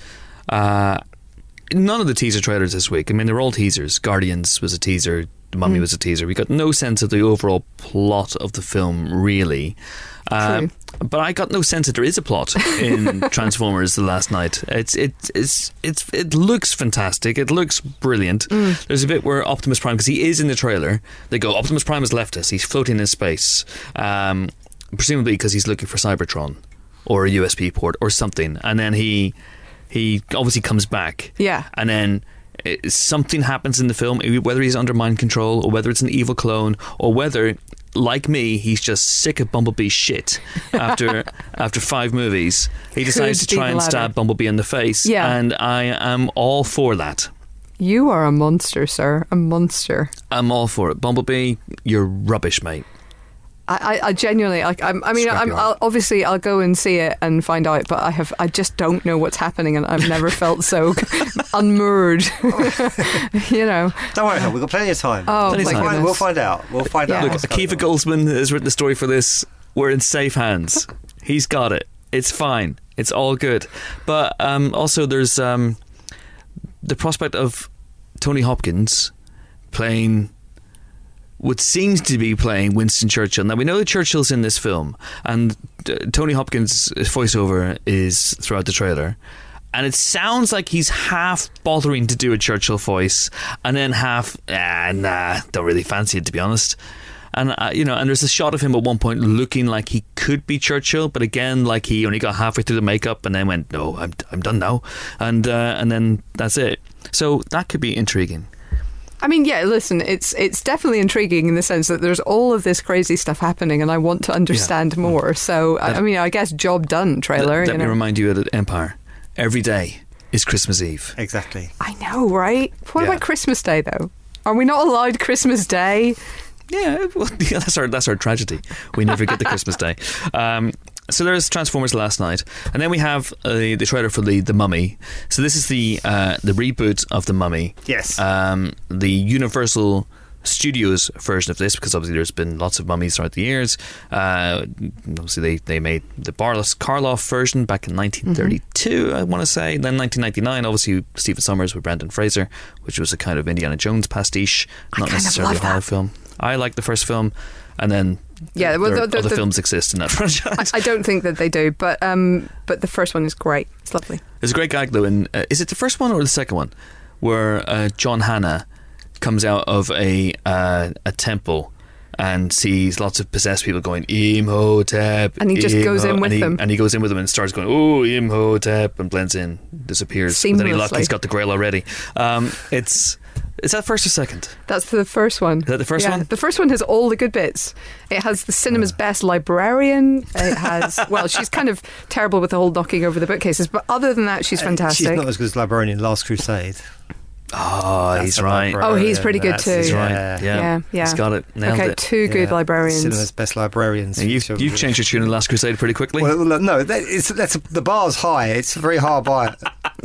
[SPEAKER 2] none of the teaser trailers this week, I mean, they're all teasers. Guardians was a teaser, The Mummy was a teaser. We got no sense of the overall plot of the film, really.
[SPEAKER 3] True.
[SPEAKER 2] But I got no sense that there is a plot in Transformers The Last Night. It looks fantastic. It looks brilliant. There's a bit where Optimus Prime, because he is in the trailer, they go, Optimus Prime has left us. He's floating in space. Presumably because he's looking for Cybertron or a USB port or something. And then he obviously comes back.
[SPEAKER 3] Yeah.
[SPEAKER 2] And then something happens in the film, whether he's under mind control or whether it's an evil clone or whether, like me, he's just sick of Bumblebee's shit after 5 movies. He decides to try and stab Bumblebee in the face.
[SPEAKER 3] Yeah.
[SPEAKER 2] And I am all for that.
[SPEAKER 3] You are a monster, sir. A monster.
[SPEAKER 2] I'm all for it. Bumblebee, you're rubbish, mate.
[SPEAKER 3] I genuinely, obviously I'll go and see it and find out, but I just don't know what's happening, and I've never felt so unmoored. You know.
[SPEAKER 4] Don't worry, we've got plenty of time.
[SPEAKER 3] Oh, my goodness.
[SPEAKER 4] We'll find out. We'll find out.
[SPEAKER 2] Look,
[SPEAKER 4] what's
[SPEAKER 2] Akiva
[SPEAKER 4] going on.
[SPEAKER 2] Goldsman has written the story for this. We're in safe hands. He's got it. It's fine. It's all good. But also there's the prospect of Tony Hopkins playing what seems to be playing Winston Churchill. Now, we know that Churchill's in this film, and Tony Hopkins' voiceover is throughout the trailer, and it sounds like he's half bothering to do a Churchill voice, and then half, don't really fancy it, to be honest. And and there's a shot of him at one point looking like he could be Churchill, but again, like he only got halfway through the makeup and then went, "No, I'm done now," and then that's it. So that could be intriguing.
[SPEAKER 3] I mean, yeah, listen, it's definitely intriguing in the sense that there's all of this crazy stuff happening and I want to understand more. So, I guess job done, trailer.
[SPEAKER 2] Let me remind you at Empire, every day is Christmas Eve.
[SPEAKER 4] Exactly.
[SPEAKER 3] I know, right? What about Christmas Day, though? Are we not allowed Christmas Day?
[SPEAKER 2] Yeah, well, that's our tragedy. We never get the Christmas Day. So there's Transformers Last Night, and then we have the trailer for the Mummy. So this is the reboot of the Mummy.
[SPEAKER 4] Yes.
[SPEAKER 2] The Universal Studios version of this, because obviously there's been lots of mummies throughout the years. Obviously they made the Boris Karloff version back in 1932, I want to say. Then 1999, obviously Stephen Sommers with Brendan Fraser, which was a kind of Indiana Jones pastiche, not necessarily a horror film. I like the first film, and then other films exist in that franchise.
[SPEAKER 3] I don't think that they do, but the first one is great. It's lovely.
[SPEAKER 2] There's a great gag though in is it the first one or the second one where John Hannah comes out of a temple and sees lots of possessed people going Imhotep,
[SPEAKER 3] and he just goes in with them,
[SPEAKER 2] and he goes in with them and starts going, oh, Imhotep, and blends in, disappears.
[SPEAKER 3] Seamlessly.
[SPEAKER 2] And then he's got the Grail already. Is that first or second?
[SPEAKER 3] That's the first one.
[SPEAKER 2] Is that the first one?
[SPEAKER 3] The first one has all the good bits. It has the cinema's best librarian. It has, well, she's kind of terrible with the whole knocking over the bookcases, but other than that, she's fantastic.
[SPEAKER 4] She's not as good as librarian in Last Crusade.
[SPEAKER 2] Oh, he's right.
[SPEAKER 3] Oh, he's pretty good too.
[SPEAKER 2] He's right. Yeah. He's got it. Nailed it.
[SPEAKER 3] Two good librarians.
[SPEAKER 4] Cinema's best librarians.
[SPEAKER 2] And you've changed your tune in Last Crusade pretty quickly.
[SPEAKER 4] Well, no, the bar's high. It's a very hard bar.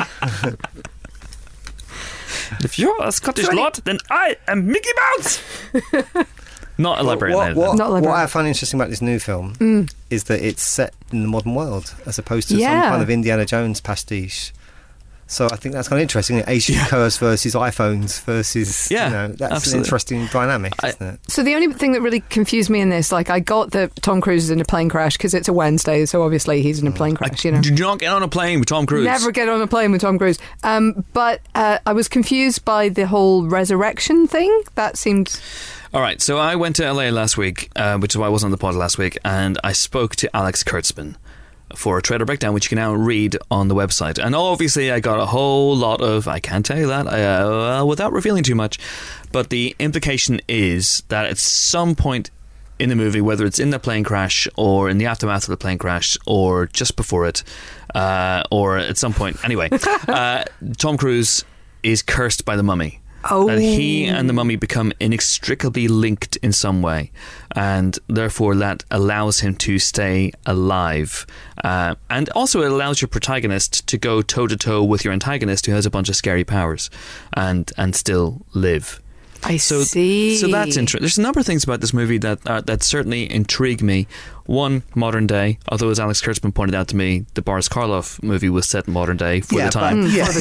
[SPEAKER 2] If you're a Scottish lord, then I am Mickey Mouse. Not a librarian.
[SPEAKER 4] What I find interesting about this new film is that it's set in the modern world as opposed to some kind of Indiana Jones pastiche. So I think that's kind of interesting. Asian curs versus iPhones versus, that's
[SPEAKER 2] absolutely.
[SPEAKER 4] an interesting dynamic, isn't it?
[SPEAKER 3] So the only thing that really confused me in this, like, I got that Tom Cruise is in a plane crash because it's a Wednesday, so obviously he's in a plane crash,
[SPEAKER 2] Do not get on a plane with Tom Cruise.
[SPEAKER 3] Never get on a plane with Tom Cruise. But I was confused by the whole resurrection thing. That seemed...
[SPEAKER 2] All right, so I went to LA last week, which is why I wasn't on the pod last week, and I spoke to Alex Kurtzman for a trailer breakdown, which you can now read on the website. And obviously I got a whole lot of, I can't tell you that without revealing too much, but the implication is that at some point in the movie, whether it's in the plane crash or in the aftermath of the plane crash or just before it, or at some point, anyway, Tom Cruise is cursed by the mummy. That he and the mummy become inextricably linked in some way, and therefore that allows him to stay alive, and also it allows your protagonist to go toe to toe with your antagonist, who has a bunch of scary powers, and still live.
[SPEAKER 3] I see.
[SPEAKER 2] So that's interesting. There's a number of things about this movie that certainly intrigue me. One, modern day. Although, as Alex Kurtzman pointed out to me, the Boris Karloff movie was set in modern day for the time.
[SPEAKER 3] For the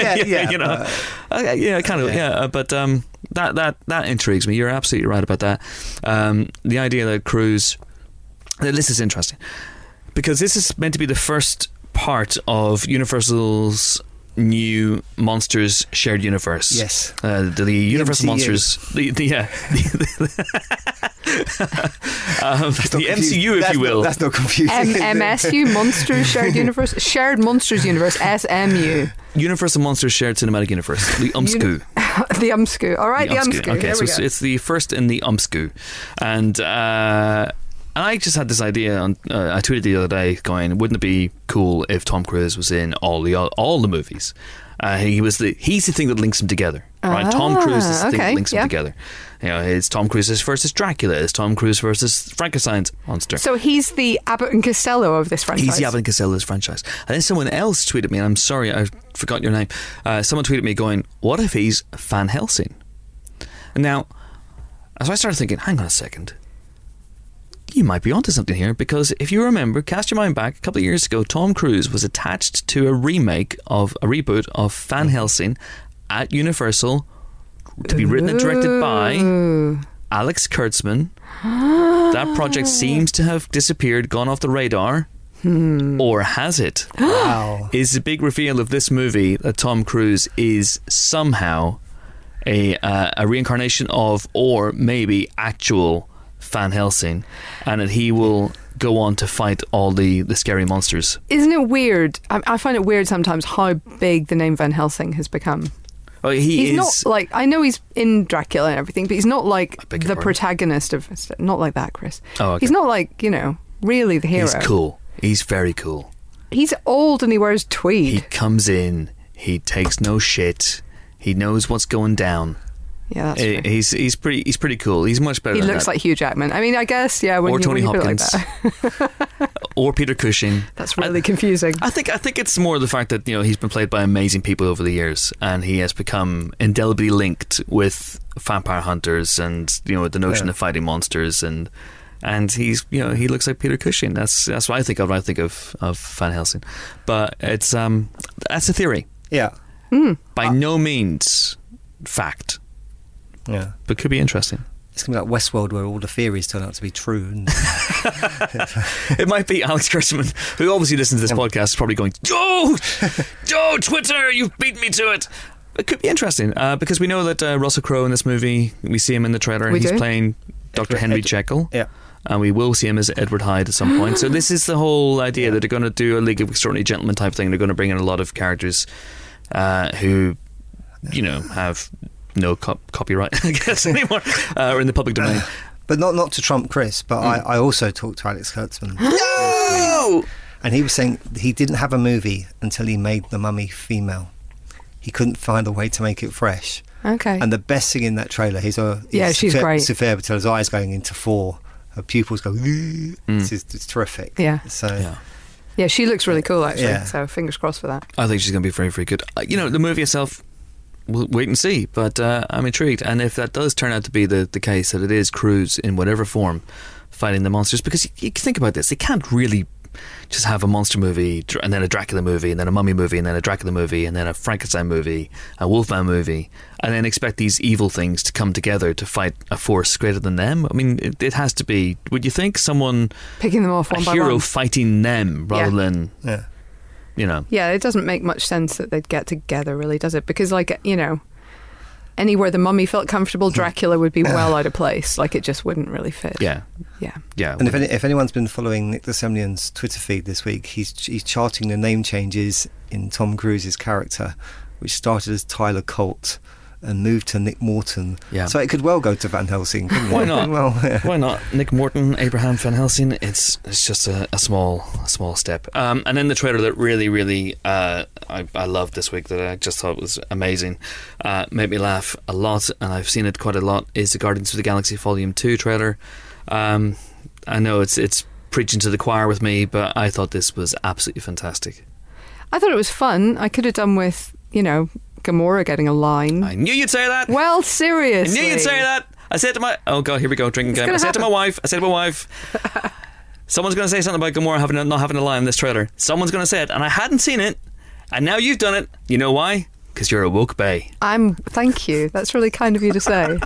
[SPEAKER 3] time,
[SPEAKER 2] But that intrigues me. You're absolutely right about that. The idea that Cruise. This is interesting because this is meant to be the first part of Universal's new Monsters shared universe.
[SPEAKER 4] Yes.
[SPEAKER 2] The Universal
[SPEAKER 4] MCU.
[SPEAKER 2] Monsters. The MCU, if you will.
[SPEAKER 4] That's not confusing.
[SPEAKER 3] MSU, Monsters Shared Universe, Shared Monsters Universe, SMU.
[SPEAKER 2] Universal Monsters Shared Cinematic Universe. The UMSCU.
[SPEAKER 3] The UMSCU. All right, the UMSCU.
[SPEAKER 2] Okay,
[SPEAKER 3] There
[SPEAKER 2] so
[SPEAKER 3] we go.
[SPEAKER 2] it's the first in the UMSCU. And I just had this idea. I tweeted the other day going, wouldn't it be cool if Tom Cruise was in all the movies? He's the thing that links them together. Right? Tom Cruise is the thing that links them together. It's Tom Cruise versus Dracula. It's Tom Cruise versus Frankenstein's monster.
[SPEAKER 3] So he's the Abbott and Costello of this franchise.
[SPEAKER 2] He's the Abbott and Costello's franchise. And then someone else tweeted me, and I'm sorry, I forgot your name. Someone tweeted me going, what if he's Van Helsing? And now, as I started thinking, hang on a second, you might be onto something here, because if you remember, cast your mind back a couple of years ago, Tom Cruise was attached to a reboot of Van Helsing at Universal to be written and directed by Alex Kurtzman. That project seems to have disappeared, gone off the radar. Or has it?
[SPEAKER 4] Wow.
[SPEAKER 2] Is the big reveal of this movie that Tom Cruise is somehow a reincarnation of, or maybe actual Van Helsing, and that he will go on to fight all the scary monsters.
[SPEAKER 3] Isn't it weird? I find it weird sometimes how big the name Van Helsing has become.
[SPEAKER 2] Oh,
[SPEAKER 3] He's not like, I know he's in Dracula and everything, but he's not like the protagonist of, not like that, Chris.
[SPEAKER 2] Oh, okay.
[SPEAKER 3] He's not like, really the hero.
[SPEAKER 2] He's cool. He's very cool.
[SPEAKER 3] He's old and he wears tweed.
[SPEAKER 2] He comes in, he takes no shit, he knows what's going down.
[SPEAKER 3] Yeah, that's true.
[SPEAKER 2] He's pretty cool. He's much better
[SPEAKER 3] He
[SPEAKER 2] than
[SPEAKER 3] looks
[SPEAKER 2] that.
[SPEAKER 3] like Hugh Jackman. I mean, I guess, yeah.
[SPEAKER 2] Or Tony
[SPEAKER 3] when you put it
[SPEAKER 2] Hopkins.
[SPEAKER 3] like that.
[SPEAKER 2] Or Peter Cushing.
[SPEAKER 3] That's really confusing.
[SPEAKER 2] I think it's more the fact that he's been played by amazing people over the years, and he has become indelibly linked with vampire hunters and the notion of fighting monsters, and he's he looks like Peter Cushing. That's what I think of when I think of Van Helsing. But it's that's a theory.
[SPEAKER 4] Yeah.
[SPEAKER 2] By no means fact.
[SPEAKER 4] Yeah.
[SPEAKER 2] But could be interesting.
[SPEAKER 4] It's going to be like Westworld, where all the theories turn out to be true. And
[SPEAKER 2] It might be Alex Kurtzman, who obviously listens to this podcast, is probably going, Joe, Twitter, you've beat me to it. It could be interesting, because we know that Russell Crowe in this movie, we see him in the trailer, and he's playing Dr. Henry Jekyll.
[SPEAKER 4] Yeah.
[SPEAKER 2] And we will see him as Edward Hyde at some point. So this is the whole idea that they're going to do a League of Extraordinary Gentlemen type thing. They're going to bring in a lot of characters who, have no copyright, I guess, anymore, or in the public domain.
[SPEAKER 4] But not to trump Chris, but I also talked to Alex Kurtzman.
[SPEAKER 2] No!
[SPEAKER 4] And he was saying he didn't have a movie until he made the mummy female. He couldn't find a way to make it fresh.
[SPEAKER 3] Okay.
[SPEAKER 4] And the best thing in that trailer, she's
[SPEAKER 3] great.
[SPEAKER 4] Sophia Buttella's eyes going into four. Her pupils go, it's terrific.
[SPEAKER 3] Yeah.
[SPEAKER 4] So
[SPEAKER 3] yeah, she looks really cool, actually.
[SPEAKER 4] Yeah.
[SPEAKER 3] So fingers crossed for that.
[SPEAKER 2] I think she's going to be very, very good. The movie itself, we'll wait and see, but I'm intrigued. And if that does turn out to be the case, that it is Cruise in whatever form fighting the monsters, because you think about this, they can't really just have a monster movie and then a Dracula movie and then a mummy movie and then a Dracula movie and then a Frankenstein movie, a Wolfman movie, and then expect these evil things to come together to fight a force greater than them. I mean, it has to be, would you think, someone
[SPEAKER 3] picking them off one by one,
[SPEAKER 2] a hero fighting them rather than you know.
[SPEAKER 3] Yeah, it doesn't make much sense that they'd get together, really, does it? Because, like, you know, anywhere the Mummy felt comfortable, Dracula would be well out of place. Like, it just wouldn't really fit.
[SPEAKER 2] Yeah.
[SPEAKER 4] And if anyone's been following Nick Semlion's Twitter feed this week, he's charting the name changes in Tom Cruise's character, which started as Tyler Colt and moved to Nick Morton.
[SPEAKER 2] Yeah.
[SPEAKER 4] So it could well go to Van Helsing, couldn't
[SPEAKER 2] Why
[SPEAKER 4] it?
[SPEAKER 2] not?
[SPEAKER 4] Well, yeah.
[SPEAKER 2] Why not? Nick Morton, Abraham Van Helsing. It's just a small step. And then the trailer that really I loved this week, that I just thought was amazing, made me laugh a lot, and I've seen it quite a lot, is the Guardians of the Galaxy Volume 2 trailer. I know it's preaching to the choir with me, but I thought this was absolutely fantastic.
[SPEAKER 3] I thought it was fun. I could have done with, you know, Gamora getting a line.
[SPEAKER 2] I knew you'd say that.
[SPEAKER 3] Well, seriously.
[SPEAKER 2] I knew you'd say that. I said to my... Oh, God, here we go, drinking game. I said to my wife, someone's going to say something about Gamora not having a line in this trailer. Someone's going to say it, and I hadn't seen it, and now you've done it. You know why? Because you're a woke bae.
[SPEAKER 3] Thank you. That's really kind of you to say.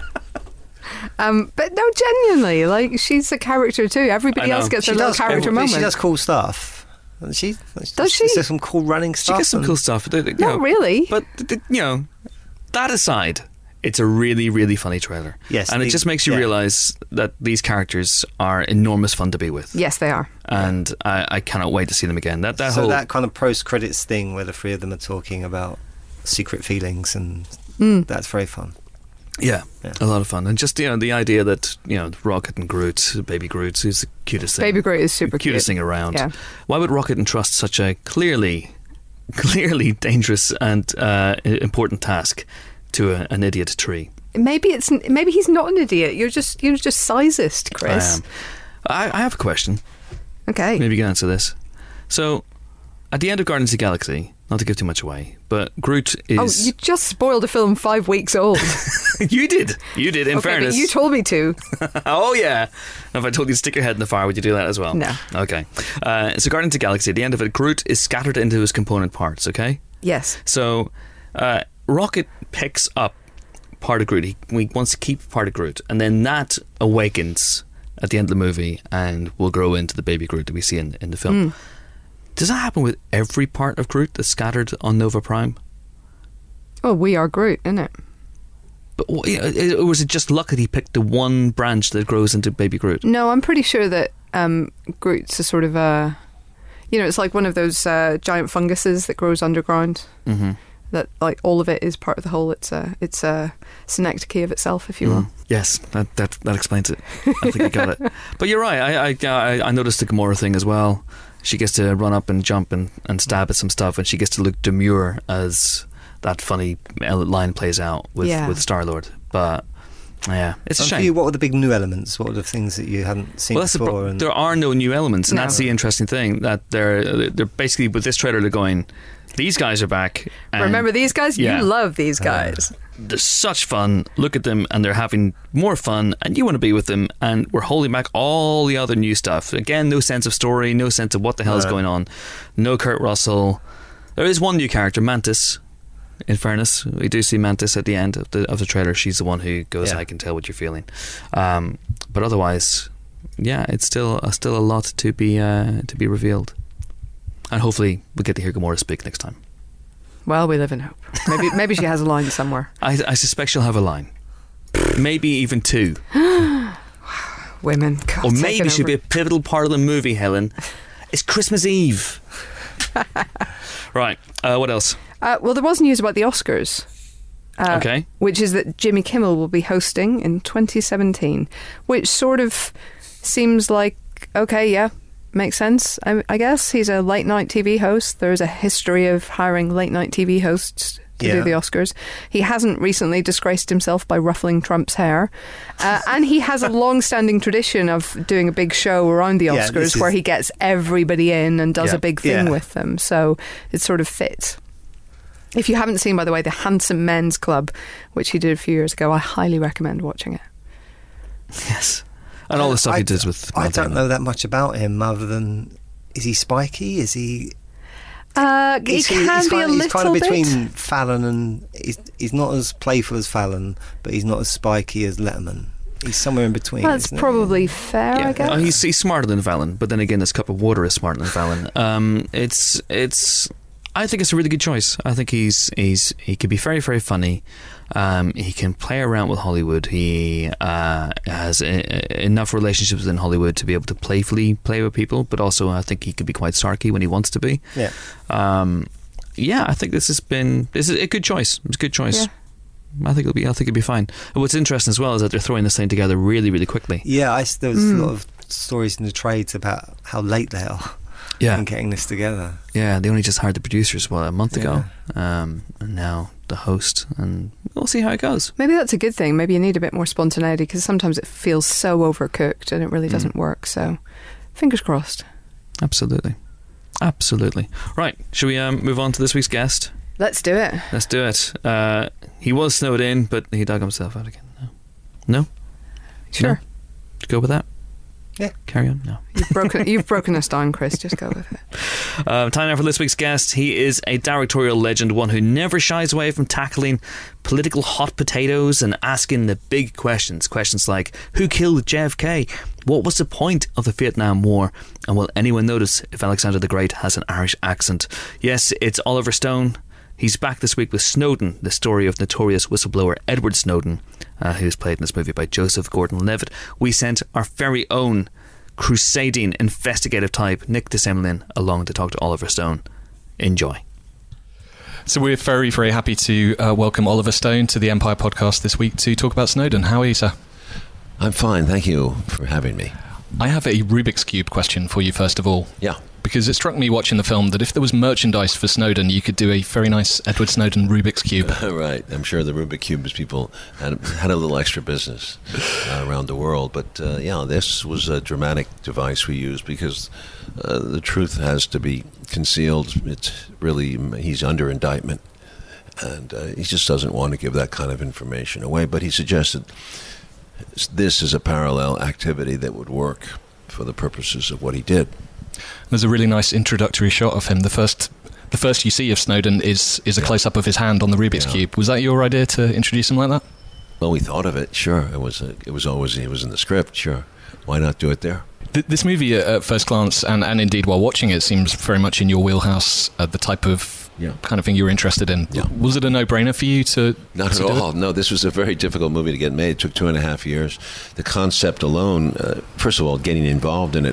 [SPEAKER 3] But no, genuinely, like, she's a character too. Everybody else gets a little character moment.
[SPEAKER 4] She does cool stuff. Does she? There's some cool running stuff.
[SPEAKER 2] She gets some cool stuff.
[SPEAKER 3] Not really.
[SPEAKER 2] But, you know, that aside, it's a really, really funny trailer.
[SPEAKER 4] Yes.
[SPEAKER 2] And it just makes you realise that these characters are enormous fun to be with.
[SPEAKER 3] Yes, they are.
[SPEAKER 2] And I cannot wait to see them again. That
[SPEAKER 4] kind of post-credits thing where the three of them are talking about secret feelings, and that's very fun.
[SPEAKER 2] Yeah, a lot of fun. And just, you know, the idea that, you know, Rocket and Groot, Baby Groot, who's the cutest thing.
[SPEAKER 3] Baby Groot is super
[SPEAKER 2] cute. Cutest thing around.
[SPEAKER 3] Yeah.
[SPEAKER 2] Why would Rocket entrust such a clearly dangerous and important task to an idiot tree?
[SPEAKER 3] Maybe he's not an idiot. You're just sizist, Chris.
[SPEAKER 2] I have a question.
[SPEAKER 3] Okay.
[SPEAKER 2] Maybe you can answer this. So, at the end of Guardians of the Galaxy, not to give too much away, but Groot is...
[SPEAKER 3] Oh, you just spoiled a film 5 weeks old.
[SPEAKER 2] You did, in fairness.
[SPEAKER 3] But you told me to.
[SPEAKER 2] Oh, yeah. If I told you to stick your head in the fire, would you do that as well?
[SPEAKER 3] No.
[SPEAKER 2] Okay. So Guardians of the Galaxy, at the end of it, Groot is scattered into his component parts, okay?
[SPEAKER 3] Yes.
[SPEAKER 2] So, Rocket picks up part of Groot. He wants to keep part of Groot, and then that awakens at the end of the movie and will grow into the baby Groot that we see in the film. Does that happen with every part of Groot that's scattered on Nova Prime?
[SPEAKER 3] Oh, we are Groot, isn't it?
[SPEAKER 2] But or was it just luck that he picked the one branch that grows into baby Groot?
[SPEAKER 3] No, I'm pretty sure that Groot's a sort of a... You know, it's like one of those giant funguses that grows underground. Mm-hmm. That, like, all of it is part of the whole. It's a synecdoche of itself, if you will.
[SPEAKER 2] Yes, that explains it. I think I got it. But you're right. I noticed the Gamora thing as well. She gets to run up and jump and stab at some stuff, and she gets to look demure as that funny line plays out with Star-Lord. But yeah, it's a shame.
[SPEAKER 4] For you, what were the big new elements? What were the things that you hadn't seen before?
[SPEAKER 2] There are no new elements, and that's the interesting thing. That they're basically, with this trailer, they're going, these guys are back.
[SPEAKER 3] Remember these guys?
[SPEAKER 2] Yeah.
[SPEAKER 3] You love these guys.
[SPEAKER 2] They're such fun. Look at them, and they're having more fun, and you want to be with them, and we're holding back all the other new stuff. Again, no sense of story, no sense of what the hell is going on. No Kurt Russell. There is one new character, Mantis. In fairness, we do see Mantis at the end of the trailer. She's the one who goes, I can tell what you're feeling. But otherwise, yeah, it's still a lot to be revealed. And hopefully we'll get to hear Gamora speak next time.
[SPEAKER 3] Well, we live in hope. Maybe she has a line somewhere.
[SPEAKER 2] I suspect she'll have a line. Maybe even 2.
[SPEAKER 3] Women. God,
[SPEAKER 2] or maybe she'll be a pivotal part of the movie, Helen. It's Christmas Eve. Right. What else?
[SPEAKER 3] Well, there was news about the Oscars.
[SPEAKER 2] Okay.
[SPEAKER 3] Which is that Jimmy Kimmel will be hosting in 2017, which sort of seems like, okay, yeah, makes sense, I guess. He's a late night TV host. There's a history of hiring late night TV hosts to do the Oscars. He hasn't recently disgraced himself by ruffling Trump's hair. And he has a long-standing tradition of doing a big show around the Oscars where he gets everybody in and does a big thing with them. So it sort of fits. If you haven't seen, by the way, the Handsome Men's Club, which he did a few years ago, I highly recommend watching it.
[SPEAKER 2] Yes. And all the stuff he does with...
[SPEAKER 4] I don't know that much about him other than Is he spiky? Is he?
[SPEAKER 3] He can be a little bit.
[SPEAKER 4] He's kind of between Fallon and he's not as playful as Fallon, but he's not as spiky as Letterman. He's somewhere in between.
[SPEAKER 3] That's probably fair, I guess.
[SPEAKER 2] He's smarter than Fallon, but then again, this cup of water is smarter than Fallon. It's. I think it's a really good choice. I think he could be very, very funny. He can play around with Hollywood. He has enough relationships in Hollywood to be able to playfully play with people, but also I think he could be quite snarky when he wants to be.
[SPEAKER 4] Yeah.
[SPEAKER 2] I think this is a good choice. It's a good choice. Yeah. I think it'll be fine. And what's interesting as well is that they're throwing this thing together really, really quickly.
[SPEAKER 4] Yeah, there was a lot of stories in the trades about how late they are.
[SPEAKER 2] Yeah.
[SPEAKER 4] In getting this together.
[SPEAKER 2] Yeah, they only just hired the producers a month ago, and now the host, and we'll see how it goes.
[SPEAKER 3] Maybe that's a good thing. Maybe you need a bit more spontaneity because sometimes it feels so overcooked and it really doesn't work. So, fingers crossed.
[SPEAKER 2] Absolutely. Right, should we move on to this week's guest?
[SPEAKER 3] Let's do it.
[SPEAKER 2] He was snowed in, but he dug himself out again. No?
[SPEAKER 3] Sure.
[SPEAKER 2] No? Go with that?
[SPEAKER 4] Yeah.
[SPEAKER 2] Carry on? No.
[SPEAKER 3] You've broken us down, Chris. Just go with it.
[SPEAKER 2] Time now for this week's guest. He is a directorial legend, one who never shies away from tackling political hot potatoes and asking the big questions. Questions like, who killed JFK? What was the point of the Vietnam War? And will anyone notice if Alexander the Great has an Irish accent? Yes, it's Oliver Stone. He's back this week with Snowden, the story of notorious whistleblower Edward Snowden, who's played in this movie by Joseph Gordon-Levitt. We sent our very own crusading investigative type, Nick DeSemlin, along to talk to Oliver Stone. Enjoy.
[SPEAKER 5] So we're very, very happy to welcome Oliver Stone to the Empire podcast this week to talk about Snowden. How are you, sir?
[SPEAKER 6] I'm fine, thank you for having me.
[SPEAKER 5] I have a Rubik's Cube question for you, first of all.
[SPEAKER 6] Yeah.
[SPEAKER 5] Because it struck me watching the film that if there was merchandise for Snowden, you could do a very nice Edward Snowden Rubik's Cube.
[SPEAKER 6] Right. I'm sure the Rubik's Cubes people had a little extra business around the world. But this was a dramatic device we used because the truth has to be concealed. He's under indictment. And he just doesn't want to give that kind of information away. But he suggested this is a parallel activity that would work for the purposes of what he did.
[SPEAKER 5] There's a really nice introductory shot of him. The first you see of Snowden is a close-up of his hand on the Rubik's Cube. Was that your idea to introduce him like that?
[SPEAKER 6] Well, we thought of it, sure. It was in the script, sure. Why not do it there?
[SPEAKER 5] This movie, at first glance, and indeed while watching it, seems very much in your wheelhouse, the type of kind of thing you were interested in.
[SPEAKER 6] Yeah.
[SPEAKER 5] Was it a no-brainer for you to
[SPEAKER 6] Not at all. No, this was a very difficult movie to get made. It took 2.5 years. The concept alone, first of all, getting involved in it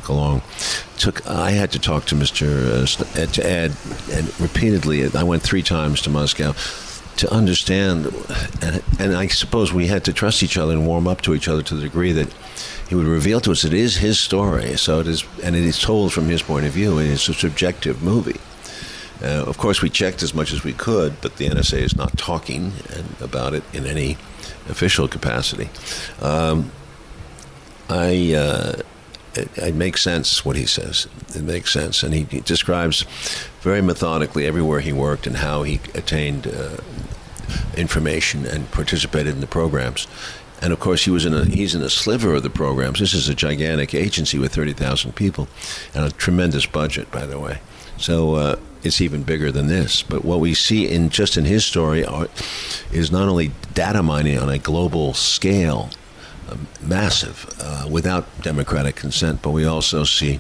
[SPEAKER 6] I had to talk to Ed, and repeatedly, I went 3 times to Moscow to understand, and I suppose we had to trust each other and warm up to each other to the degree that he would reveal to us it is his story, so it is, and it is told from his point of view, and it's a subjective movie. Of course, we checked as much as we could, but the NSA is not talking about it in any official capacity. It makes sense what he says. It makes sense, and he describes very methodically everywhere he worked and how he attained information and participated in the programs. And of course, he's in a sliver of the programs. This is a gigantic agency with 30,000 people and a tremendous budget, by the way. So it's even bigger than this. But what we see in his story is not only data mining on a global scale, massive, without democratic consent, but we also see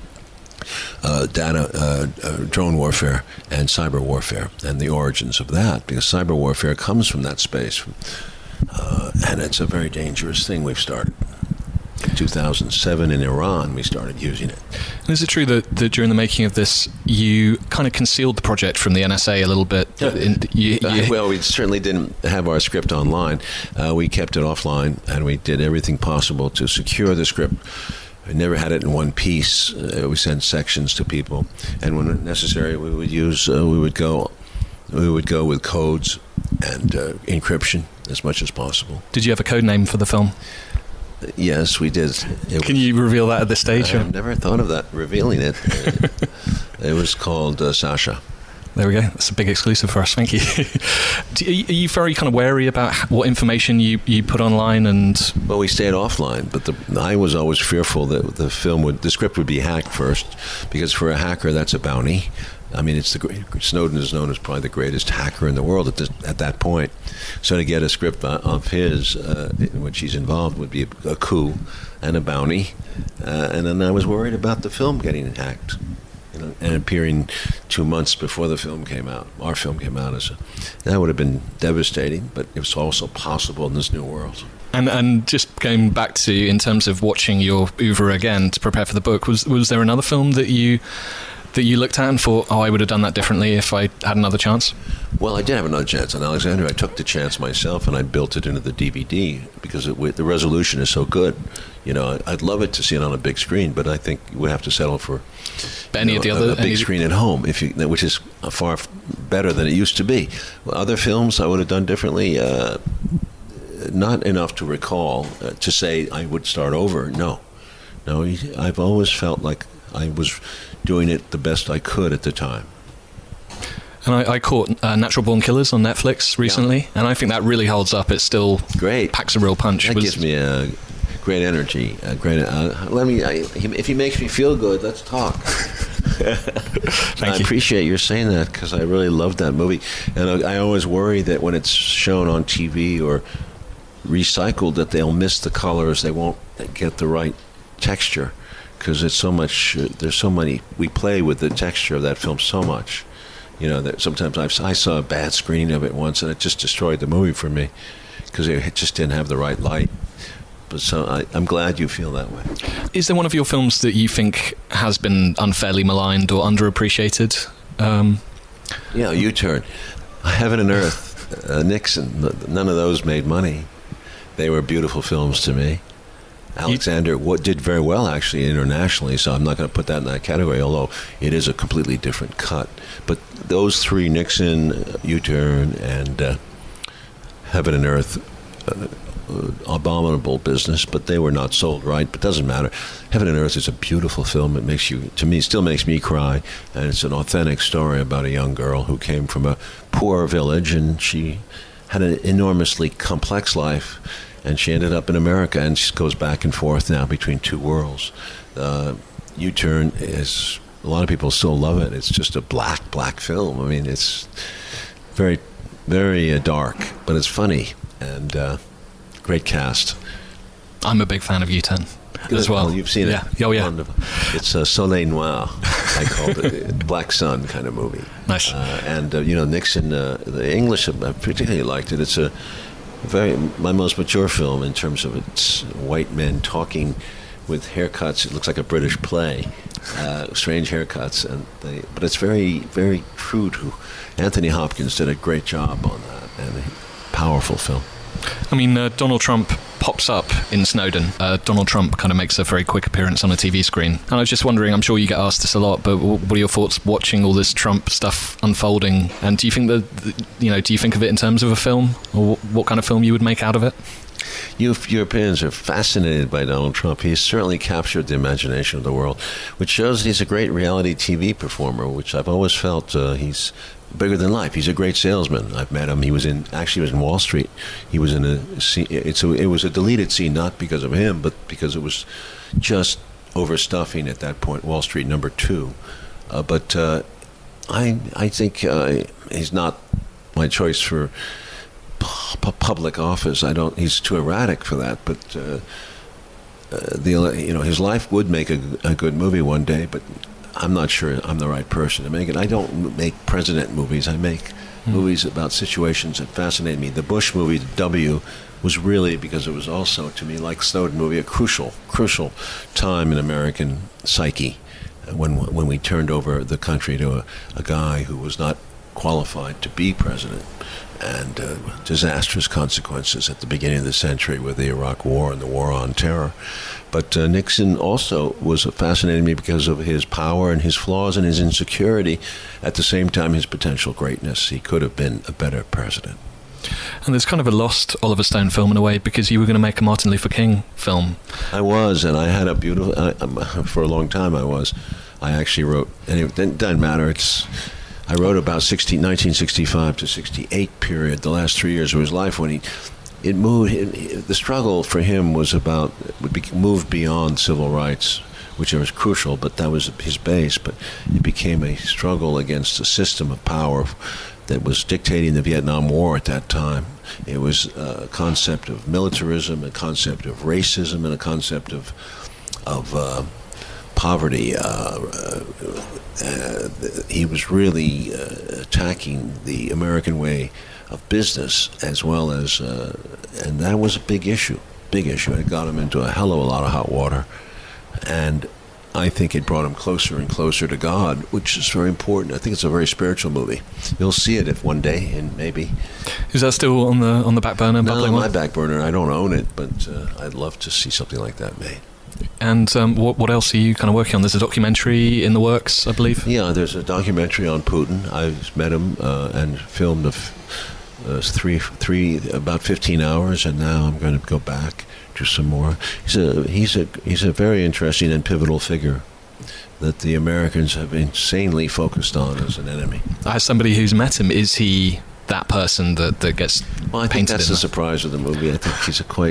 [SPEAKER 6] drone warfare and cyber warfare and the origins of that, because cyber warfare comes from that space. And it's a very dangerous thing we've started. In 2007 in Iran, we started using it.
[SPEAKER 5] And is it true that during the making of this, you kind of concealed the project from the NSA a little bit?
[SPEAKER 6] Well, we certainly didn't have our script online. We kept it offline, and we did everything possible to secure the script. We never had it in one piece. We sent sections to people, and when necessary, we would go with codes and encryption as much as possible.
[SPEAKER 5] Did you have a code name for the film?
[SPEAKER 6] Yes, we did.
[SPEAKER 5] Can you reveal that at this stage?
[SPEAKER 6] I've never thought of that, revealing it. It was called Sasha.
[SPEAKER 5] There we go. That's a big exclusive for us. Thank you. Are you very kind of wary about what information you put online? And
[SPEAKER 6] well, we stayed offline, but I was always fearful that the script would be hacked first, because for a hacker, that's a bounty. I mean, Snowden is known as probably the greatest hacker in the world at that point. So to get a script of his, in which he's involved, would be a coup and a bounty. And then I was worried about the film getting hacked, and appearing 2 months before the film came out. Our film came out that would have been devastating, but it was also possible in this new world.
[SPEAKER 5] And just going back to, in terms of watching your oeuvre again to prepare for the book, was there another film that you looked at and thought, I would have done that differently if I had another chance?
[SPEAKER 6] Well, I did have another chance on Alexander. I took the chance myself, and I built it into the DVD because the resolution is so good. I'd love it to see it on a big screen, but I think we have to settle for a big screen at home, which is far better than it used to be. Other films I would have done differently. Not enough to recall to say I would start over. No, I've always felt like I was doing it the best I could at the time.
[SPEAKER 5] And I caught Natural Born Killers on Netflix recently, and I think that really holds up. It still
[SPEAKER 6] great,
[SPEAKER 5] packs a real punch.
[SPEAKER 6] That gives me a great energy. If he makes me feel good, let's talk. I appreciate your saying that, because I really love that movie, and I always worry that when it's shown on TV or recycled, that they'll miss the colors, they won't get the right texture, because it's so much. There's so many. We play with the texture of that film so much. That sometimes I saw a bad screening of it once, and it just destroyed the movie for me, because it just didn't have the right light. But so I'm glad you feel that way.
[SPEAKER 5] Is there one of your films that you think has been unfairly maligned or underappreciated?
[SPEAKER 6] Yeah, U-Turn, Heaven and Earth, Nixon. None of those made money. They were beautiful films to me. Alexander did very well, actually, internationally, so I'm not going to put that in that category, although it is a completely different cut. But those three, Nixon, U-Turn, and Heaven and Earth, abominable business, but they were not sold right, but doesn't matter. Heaven and Earth is a beautiful film. It still makes me cry, and it's an authentic story about a young girl who came from a poor village, and she had an enormously complex life, and she ended up in America, and she goes back and forth now between two worlds. U-Turn is, a lot of people still love it. It's just a black film. I mean, it's very, very dark, but it's funny, and great cast.
[SPEAKER 5] I'm a big fan of U-Turn as well.
[SPEAKER 6] You've seen it?
[SPEAKER 5] Oh, yeah.
[SPEAKER 6] Wonderful. It's Soleil Noir, I called it. Black Sun kind of movie.
[SPEAKER 5] Nice.
[SPEAKER 6] Nixon, the English have particularly liked it. It's my most mature film in terms of its white men talking with haircuts. It looks like a British play, strange haircuts, but it's very, very true to Anthony Hopkins. Did a great job on that, and a powerful film.
[SPEAKER 5] I mean, Donald Trump pops up in Snowden. Donald Trump kind of makes a very quick appearance on a TV screen. And I was just wondering, I'm sure you get asked this a lot, but what are your thoughts watching all this Trump stuff unfolding? And do you think do you think of it in terms of a film? Or what kind of film you would make out of it?
[SPEAKER 6] Europeans are fascinated by Donald Trump. He's certainly captured the imagination of the world, which shows that he's a great reality TV performer, which I've always felt he's bigger than life. He's a great salesman. I've met him. He was in Wall Street. He was in a scene. It was a deleted scene, not because of him, but because it was just overstuffing at that point. Wall Street number 2. But I think he's not my choice for public office. He's too erratic for that. But his life would make a good movie one day. But I'm not sure I'm the right person to make it. I don't make president movies. I make movies about situations that fascinate me. The Bush movie, W, was really, because it was also, to me, like Snowden movie, a crucial time in American psyche when we turned over the country to a guy who was not qualified to be president, and disastrous consequences at the beginning of the century with the Iraq War and the War on Terror. But Nixon also was fascinating me because of his power and his flaws and his insecurity, at the same time his potential greatness. He could have been a better president.
[SPEAKER 5] And there's kind of a lost Oliver Stone film in a way, because you were going to make a Martin Luther King film.
[SPEAKER 6] I was, and I had a beautiful... for a long time I was. I actually wrote... Anyway, it doesn't matter. I wrote about 1965 to 68 period, the last 3 years of his life, when the struggle for him moved beyond civil rights, which was crucial, but that was his base. But it became a struggle against a system of power that was dictating the Vietnam War at that time. It was a concept of militarism, a concept of racism, and a concept of poverty. He was really attacking the American way of business, as well as, and that was a big issue. It got him into a hell of a lot of hot water, and I think it brought him closer and closer to God, which is very important. I think it's a very spiritual movie. You'll see it if one day, and maybe.
[SPEAKER 5] Is that still on the back burner?
[SPEAKER 6] No, my back burner. I don't own it, but I'd love to see something like that made.
[SPEAKER 5] And what else are you kind of working on? There's a documentary in the works, I believe.
[SPEAKER 6] Yeah, there's a documentary on Putin. I met him and filmed about 15 hours, and now I'm going to go back to some more. He's a very interesting and pivotal figure that the Americans have insanely focused on as an enemy.
[SPEAKER 5] As somebody who's met him, is he that person that gets
[SPEAKER 6] I think
[SPEAKER 5] painted
[SPEAKER 6] that's
[SPEAKER 5] in
[SPEAKER 6] the surprise of the movie. I think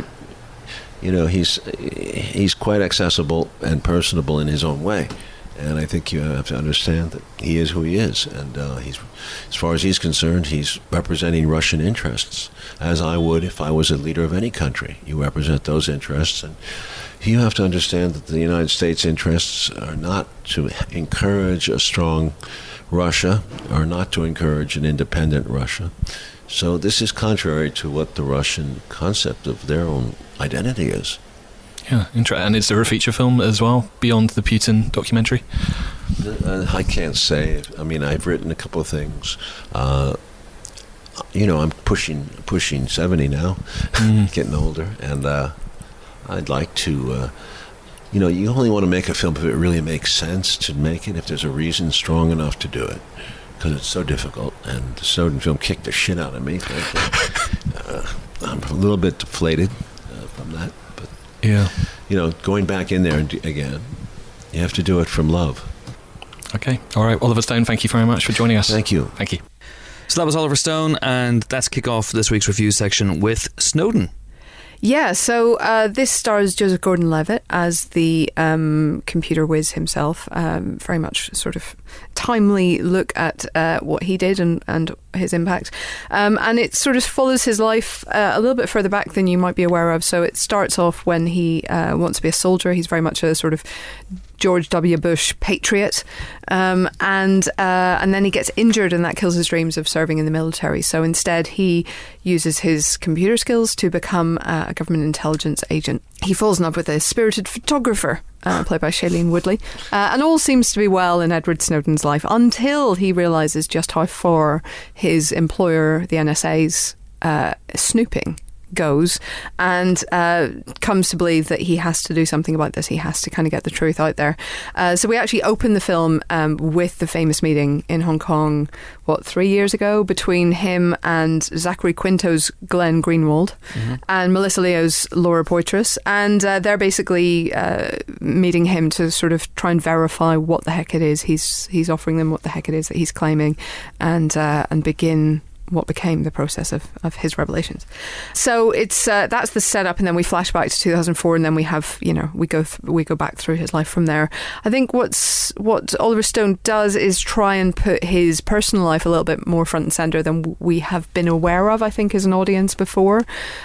[SPEAKER 6] he's quite accessible and personable in his own way. And I think you have to understand that he is who he is. And he's, as far as he's concerned, he's representing Russian interests, as I would if I was a leader of any country. You represent those interests. And you have to understand that the United States' interests are not to encourage a strong Russia, or not to encourage an independent Russia. So this is contrary to what the Russian concept of their own identity is.
[SPEAKER 5] Yeah, interesting. And is there a feature film as well beyond the Putin documentary?
[SPEAKER 6] I can't say. I mean, I've written a couple of things. I'm pushing 70 now, getting older, and I'd like to. You only want to make a film if it really makes sense to make it, if there's a reason strong enough to do it, because it's so difficult. And the Snowden film kicked the shit out of me. I'm a little bit deflated from that.
[SPEAKER 5] Yeah.
[SPEAKER 6] Going back in there again, you have to do it from love.
[SPEAKER 5] Okay. All right. Oliver Stone, thank you very much for joining us.
[SPEAKER 6] Thank you.
[SPEAKER 5] Thank you.
[SPEAKER 2] So that was Oliver Stone, and let's kick off this week's review section with Snowden.
[SPEAKER 3] Yeah, so this stars Joseph Gordon-Levitt as the computer whiz himself. Very much sort of timely look at what he did and his impact. And it sort of follows his life a little bit further back than you might be aware of. So it starts off when he wants to be a soldier. He's very much a sort of George W. Bush patriot, and then he gets injured, and that kills his dreams of serving in the military. So instead, he uses his computer skills to become a government intelligence agent. He falls in love with a spirited photographer, played by Shailene Woodley, and all seems to be well in Edward Snowden's life until he realises just how far his employer, the NSA's snooping goes, and comes to believe that he has to do something about this. He has to kind of get the truth out there. So we actually open the film with the famous meeting in Hong Kong, 3 years ago, between him and Zachary Quinto's Glenn Greenwald and Melissa Leo's Laura Poitras, and they're basically meeting him to sort of try and verify what the heck it is he's offering them, what the heck it is that he's claiming, and begin what became the process of his revelations. So it's that's the setup, and then we flash back to 2004, and then we have we go back through his life from there. I think what Oliver Stone does is try and put his personal life a little bit more front and centre than we have been aware of, I think, as an audience before.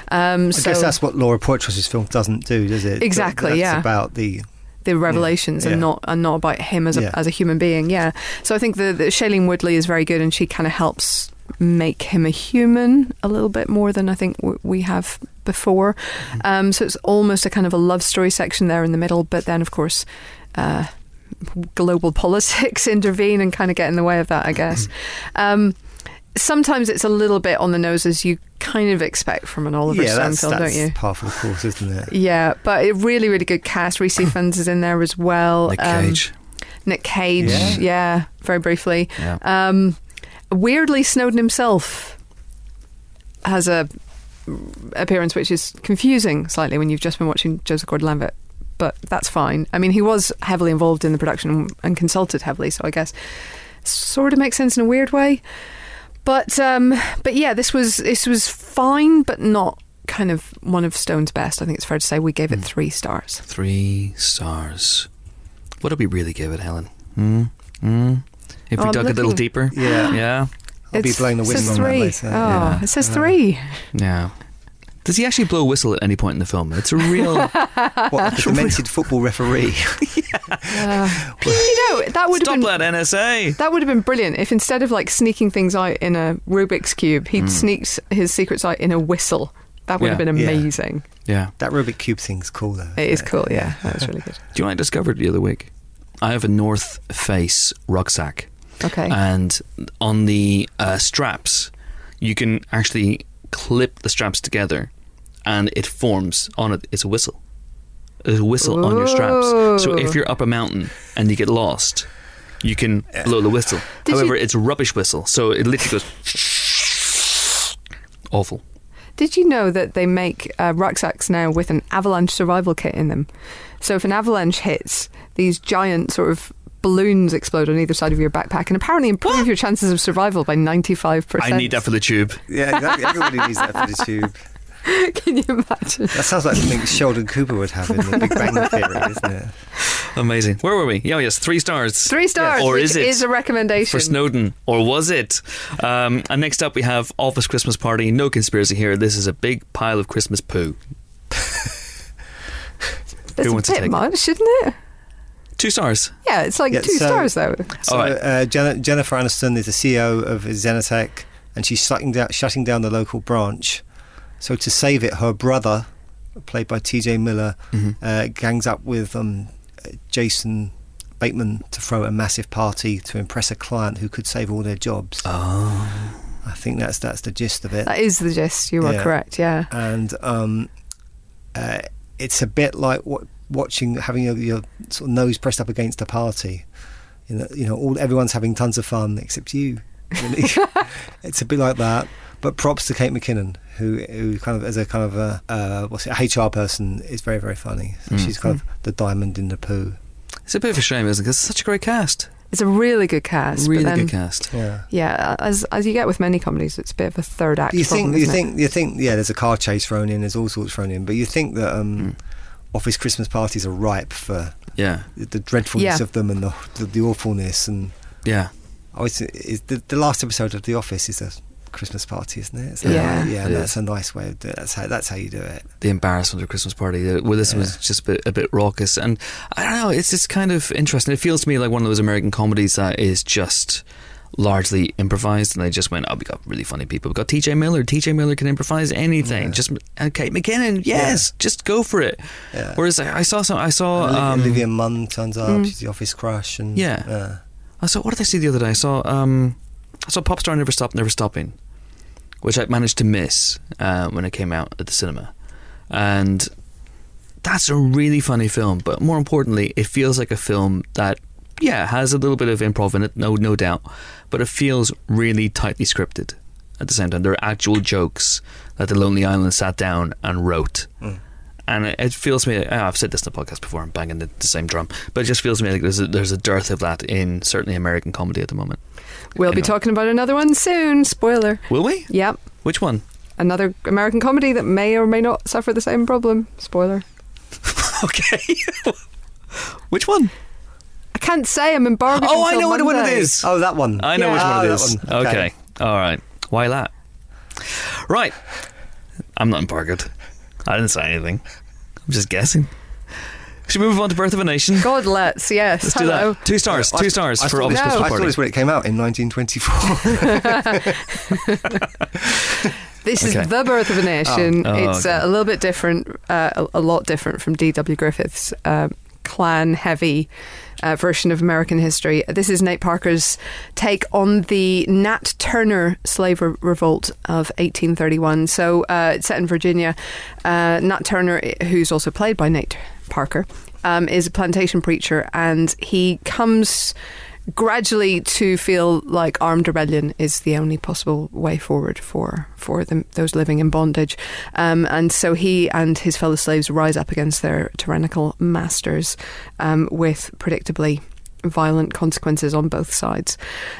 [SPEAKER 3] I
[SPEAKER 4] guess that's what Laura Poitras' film doesn't do, does it?
[SPEAKER 3] Exactly.
[SPEAKER 4] That's about the
[SPEAKER 3] revelations and not about him as a human being. Yeah. So I think the Shailene Woodley is very good, and she kind of helps make him a human a little bit more than I think we have before. So it's almost a kind of a love story section there in the middle, but then of course global politics intervene and kind of get in the way of that, I guess. Sometimes it's a little bit on the nose, as you kind of expect from an Oliver Stone film, don't you?
[SPEAKER 4] Yeah, that's part of the course, isn't it?
[SPEAKER 3] Yeah, but a really, really good cast. Reese Ifans is in there as well. Nick Cage, yeah, very briefly. Yeah. Weirdly, Snowden himself has a appearance which is confusing slightly when you've just been watching Joseph Gordon-Levitt, but that's fine. I mean, he was heavily involved in the production and consulted heavily, so I guess sort of makes sense in a weird way. But yeah, this was fine, but not kind of one of Stone's best. I think it's fair to say we gave it 3 stars.
[SPEAKER 2] 3 stars. What did we really give it, Helen? If we dug a little deeper?
[SPEAKER 4] Yeah. I'll be blowing the whistle on that later.
[SPEAKER 3] It says 3.
[SPEAKER 2] Yeah. Does he actually blow a whistle at any point in the film? It's a real...
[SPEAKER 4] What, the demented football referee?
[SPEAKER 3] That would have been...
[SPEAKER 2] Stop that, NSA!
[SPEAKER 3] That would have been brilliant if instead of like sneaking things out in a Rubik's Cube, he'd sneaked his secrets out in a whistle. That would have been amazing.
[SPEAKER 2] Yeah.
[SPEAKER 4] That Rubik's Cube thing's cool though.
[SPEAKER 3] It is cool, yeah. That was really good.
[SPEAKER 2] Do you know what I discovered the other week? I have a North Face rucksack.
[SPEAKER 3] Okay.
[SPEAKER 2] And on the straps, you can actually clip the straps together and it forms on it. It's a whistle. There's a whistle on your straps. So if you're up a mountain and you get lost, you can blow the whistle. However, it's a rubbish whistle. So it literally goes... Awful.
[SPEAKER 3] Did you know that they make rucksacks now with an avalanche survival kit in them? So if an avalanche hits, these giant sort of balloons explode on either side of your backpack and apparently improve your chances of survival by 95%.
[SPEAKER 2] I need that for the tube.
[SPEAKER 4] Yeah, exactly. Everybody needs that for the tube.
[SPEAKER 3] Can you imagine?
[SPEAKER 4] That sounds like something Sheldon Cooper would have in the Big Bang Theory, isn't it?
[SPEAKER 2] Amazing. Where were we? Oh, yes, 3 stars.
[SPEAKER 3] 3 stars,
[SPEAKER 2] Or
[SPEAKER 3] which
[SPEAKER 2] is it
[SPEAKER 3] is a recommendation.
[SPEAKER 2] for Snowden, or was it? And next up we have Office Christmas Party. No conspiracy here. This is a big pile of Christmas poo.
[SPEAKER 3] That's
[SPEAKER 2] Who
[SPEAKER 3] a
[SPEAKER 2] wants to
[SPEAKER 3] bit
[SPEAKER 2] take it?
[SPEAKER 3] much, isn't it?
[SPEAKER 2] 2 stars.
[SPEAKER 3] Yeah, it's like 2 stars though.
[SPEAKER 4] So
[SPEAKER 2] All
[SPEAKER 4] Jennifer Aniston is the CEO of Zenitech, and she's shutting down the local branch. So to save it, her brother, played by T.J. Miller, gangs up with Jason Bateman to throw a massive party to impress a client who could save all their jobs.
[SPEAKER 2] Oh.
[SPEAKER 4] I think that's the gist of it.
[SPEAKER 3] That is the gist. You are correct. Yeah.
[SPEAKER 4] And it's a bit like having your sort of nose pressed up against a party. Everyone's having tons of fun except you. Really. It's a bit like that. But props to Kate McKinnon, who kind of, as a kind of a HR person, is very, very funny. So she's kind of the diamond in the poo.
[SPEAKER 2] It's a bit of a shame, isn't it? Because it's such a great cast.
[SPEAKER 3] It's a really good cast.
[SPEAKER 2] Really
[SPEAKER 3] but then,
[SPEAKER 2] good cast.
[SPEAKER 4] Yeah.
[SPEAKER 3] Yeah, as you get with many comedies, it's a bit of a third act.
[SPEAKER 4] You
[SPEAKER 3] problem,
[SPEAKER 4] think, there's a car chase thrown in, there's all sorts thrown in, but you think that Office Christmas parties are ripe for the dreadfulness of them and the awfulness and the last episode of The Office is a Christmas party, isn't it? So, that's a nice way of doing it. That's how you do it.
[SPEAKER 2] The embarrassment of Christmas party. Well, this was just a bit raucous, and I don't know. It's just kind of interesting. It feels to me like one of those American comedies that is just largely improvised, and they just went, "Oh, we got really funny people. We got T.J. Miller. T.J. Miller can improvise anything. Just Kate McKinnon. Yes, just go for it." Yeah. Whereas I saw
[SPEAKER 4] Olivia Munn turns up. She's the office crush, and
[SPEAKER 2] I saw. What did I see the other day? I saw Popstar Never Stop, Never Stopping, which I managed to miss when it came out at the cinema. And that's a really funny film, but more importantly, it feels like a film that, has a little bit of improv in it, no doubt, but it feels really tightly scripted at the same time. There are actual jokes that the Lonely Island sat down and wrote. And it feels to me, I've said this in the podcast before, I'm banging the same drum, but it just feels to me like there's a dearth of that in certainly American comedy at the moment.
[SPEAKER 3] We'll be talking about another one soon. Spoiler.
[SPEAKER 2] Will we?
[SPEAKER 3] Yep.
[SPEAKER 2] Which one?
[SPEAKER 3] Another American comedy that may or may not suffer the same problem. Spoiler.
[SPEAKER 2] Okay. Which one?
[SPEAKER 3] I can't say. I'm embargoed.
[SPEAKER 2] Oh, I know
[SPEAKER 3] Monday.
[SPEAKER 2] what it is.
[SPEAKER 4] Oh, that one.
[SPEAKER 2] I know which one it is.
[SPEAKER 4] That one.
[SPEAKER 2] Okay. All right. Why that? Right. I'm not embargoed. I didn't say anything. I'm just guessing. Should we move on to Birth of a Nation?
[SPEAKER 3] God, let's. Yes.
[SPEAKER 2] Let's do that. 2 stars. 2 stars for Office Christmas
[SPEAKER 4] I
[SPEAKER 2] Party.
[SPEAKER 4] thought this when it came out in 1924.
[SPEAKER 3] This is The Birth of a Nation. It's a little bit different, a lot different from D.W. Griffith's clan-heavy version of American history. This is Nate Parker's take on the Nat Turner slave revolt of 1831. So it's set in Virginia. Nat Turner, who's also played by Nate Parker, is a plantation preacher, and he comes gradually to feel like armed rebellion is the only possible way forward for those living in bondage. And so he and his fellow slaves rise up against their tyrannical masters with predictably violent consequences on both sides.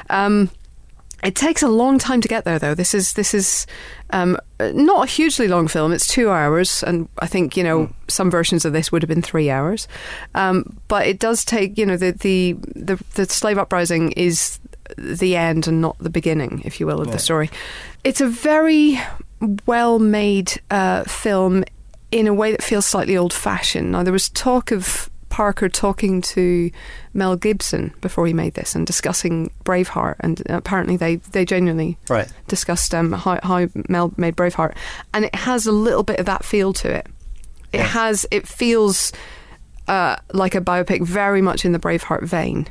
[SPEAKER 3] It takes a long time to get there, though. This is not a hugely long film. It's 2 hours, and I think some versions of this would have been 3 hours. But it does take the slave uprising is the end and not the beginning, if you will, of the story. It's a very well made film in a way that feels slightly old fashioned. Now, there was talk of Parker talking to Mel Gibson before he made this and discussing Braveheart, and apparently they genuinely discussed how Mel made Braveheart, and it has a little bit of that feel to it. It feels like a biopic, very much in the Braveheart vein.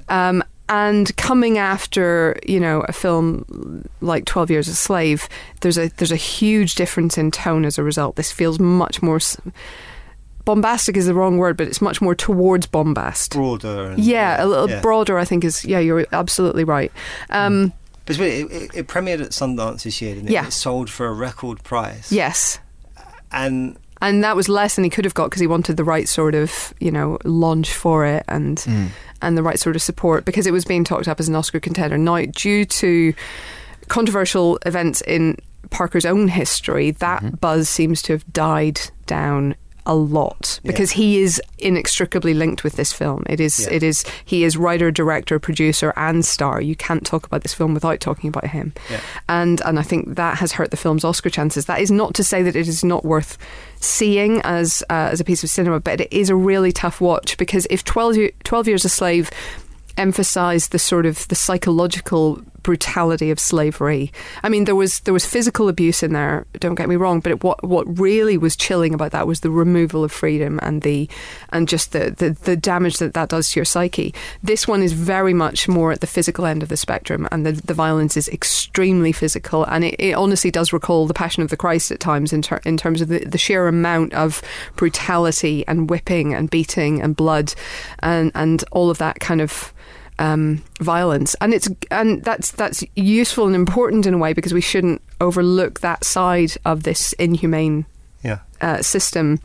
[SPEAKER 3] And coming after a film like 12 Years a Slave, there's a huge difference in tone as a result. This feels much more bombastic is the wrong word, but it's much more towards bombast.
[SPEAKER 4] Broader.
[SPEAKER 3] A little broader, I think, is, you're absolutely right.
[SPEAKER 4] But it premiered at Sundance this year, didn't it? It sold for a record price.
[SPEAKER 3] Yes.
[SPEAKER 4] And
[SPEAKER 3] that was less than he could have got because he wanted the right sort of, launch for it and the right sort of support, because it was being talked up as an Oscar contender. Now, due to controversial events in Parker's own history, that buzz seems to have died down a lot, because he is inextricably linked with this film. He is writer, director, producer and star. You can't talk about this film without talking about him. And I think that has hurt the film's Oscar chances. That is not to say that it is not worth seeing as a piece of cinema, but it is a really tough watch, because if 12 Years a Slave emphasised the sort of the psychological brutality of slavery. I mean, there was physical abuse in there, don't get me wrong, but what really was chilling about that was the removal of freedom and just the damage that does to your psyche. This one is very much more at the physical end of the spectrum, and the violence is extremely physical, and it honestly does recall The Passion of the Christ at times in terms of the sheer amount of brutality and whipping and beating and blood and all of that kind of violence, and that's useful and important in a way, because we shouldn't overlook that side of this inhumane system.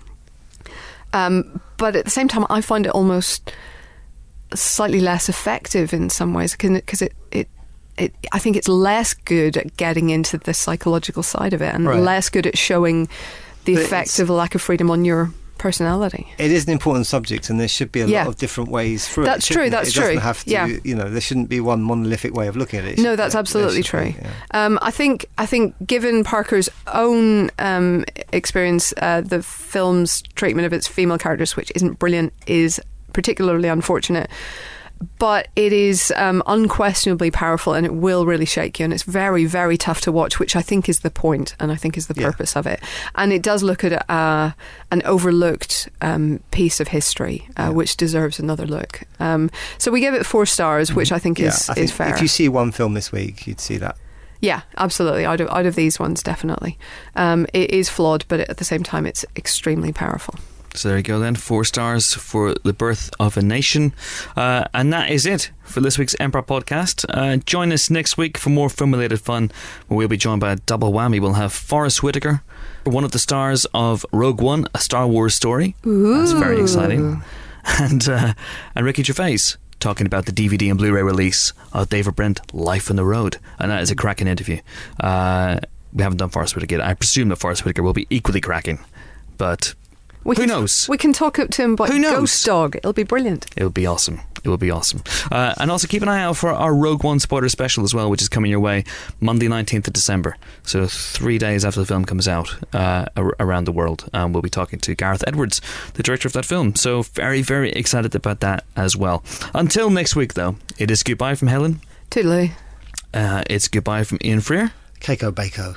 [SPEAKER 3] But at the same time, I find it almost slightly less effective in some ways, because I think it's less good at getting into the psychological side of it, and less good at showing the effect of a lack of freedom on your personality.
[SPEAKER 4] It is an important subject, and there should be a lot of different ways through
[SPEAKER 3] that's
[SPEAKER 4] it.
[SPEAKER 3] True. That's
[SPEAKER 4] it
[SPEAKER 3] true.
[SPEAKER 4] Doesn't have to, there shouldn't be one monolithic way of looking at it.
[SPEAKER 3] No, that's absolutely true. I think given Parker's own experience, the film's treatment of its female characters, which isn't brilliant, is particularly unfortunate. But it is unquestionably powerful, and it will really shake you, and it's very, very tough to watch, which I think is the point, and I think is the purpose of it. And it does look at an overlooked piece of history, which deserves another look. So we give it 4 stars, which I think is fair.
[SPEAKER 4] If you see one film this week, you'd see that.
[SPEAKER 3] Yeah, absolutely. Out of these ones, definitely. It is flawed, but at the same time, it's extremely powerful.
[SPEAKER 2] So there you go then, 4 stars for The Birth of a Nation. And that is it for this week's Empire Podcast. Join us next week for more film-related fun, where we'll be joined by a double whammy. We'll have Forrest Whitaker, one of the stars of Rogue One, A Star Wars Story.
[SPEAKER 3] Ooh.
[SPEAKER 2] That's very exciting. And Ricky Gervais, talking about the DVD and Blu-ray release of David Brent, Life on the Road. And that is a cracking interview. We haven't done Forrest Whitaker yet. I presume that Forrest Whitaker will be equally cracking, but... Who knows?
[SPEAKER 3] We can talk up to him about Ghost Dog. It'll be brilliant.
[SPEAKER 2] It'll be awesome. It will be awesome. And also keep an eye out for our Rogue One spoiler special as well, which is coming your way Monday 19th of December. So 3 days after the film comes out around the world. We'll be talking to Gareth Edwards, the director of that film. So very, very excited about that as well. Until next week, though, it is goodbye from Helen.
[SPEAKER 3] Toodaloo.
[SPEAKER 2] It's goodbye from Ian Freer.
[SPEAKER 4] Keiko Bako.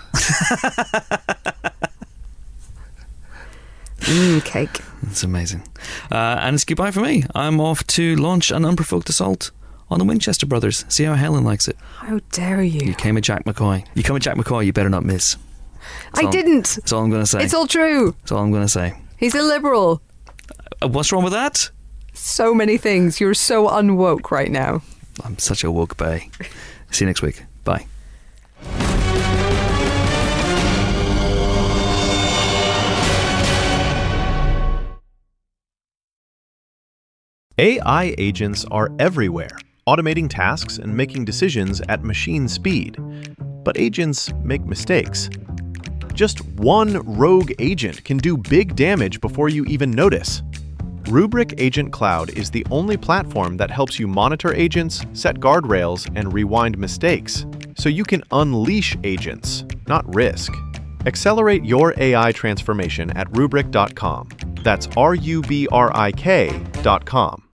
[SPEAKER 3] Cake.
[SPEAKER 2] That's amazing. And it's goodbye for me. I'm off to launch an unprovoked assault on the Winchester brothers. See how Helen likes it.
[SPEAKER 3] How dare you?
[SPEAKER 2] You came with Jack McCoy. You come with Jack McCoy, you better not miss.
[SPEAKER 3] I didn't.
[SPEAKER 2] That's all I'm going to say.
[SPEAKER 3] It's all true.
[SPEAKER 2] That's all I'm going to say.
[SPEAKER 3] He's a liberal.
[SPEAKER 2] What's wrong with that?
[SPEAKER 3] So many things. You're so unwoke right now.
[SPEAKER 2] I'm such a woke bae. See you next week. Bye.
[SPEAKER 1] AI agents are everywhere, automating tasks and making decisions at machine speed. But agents make mistakes. Just one rogue agent can do big damage before you even notice. Rubrik Agent Cloud is the only platform that helps you monitor agents, set guardrails, and rewind mistakes, so you can unleash agents, not risk. Accelerate your AI transformation at Rubrik.com. That's RUBRIK.com.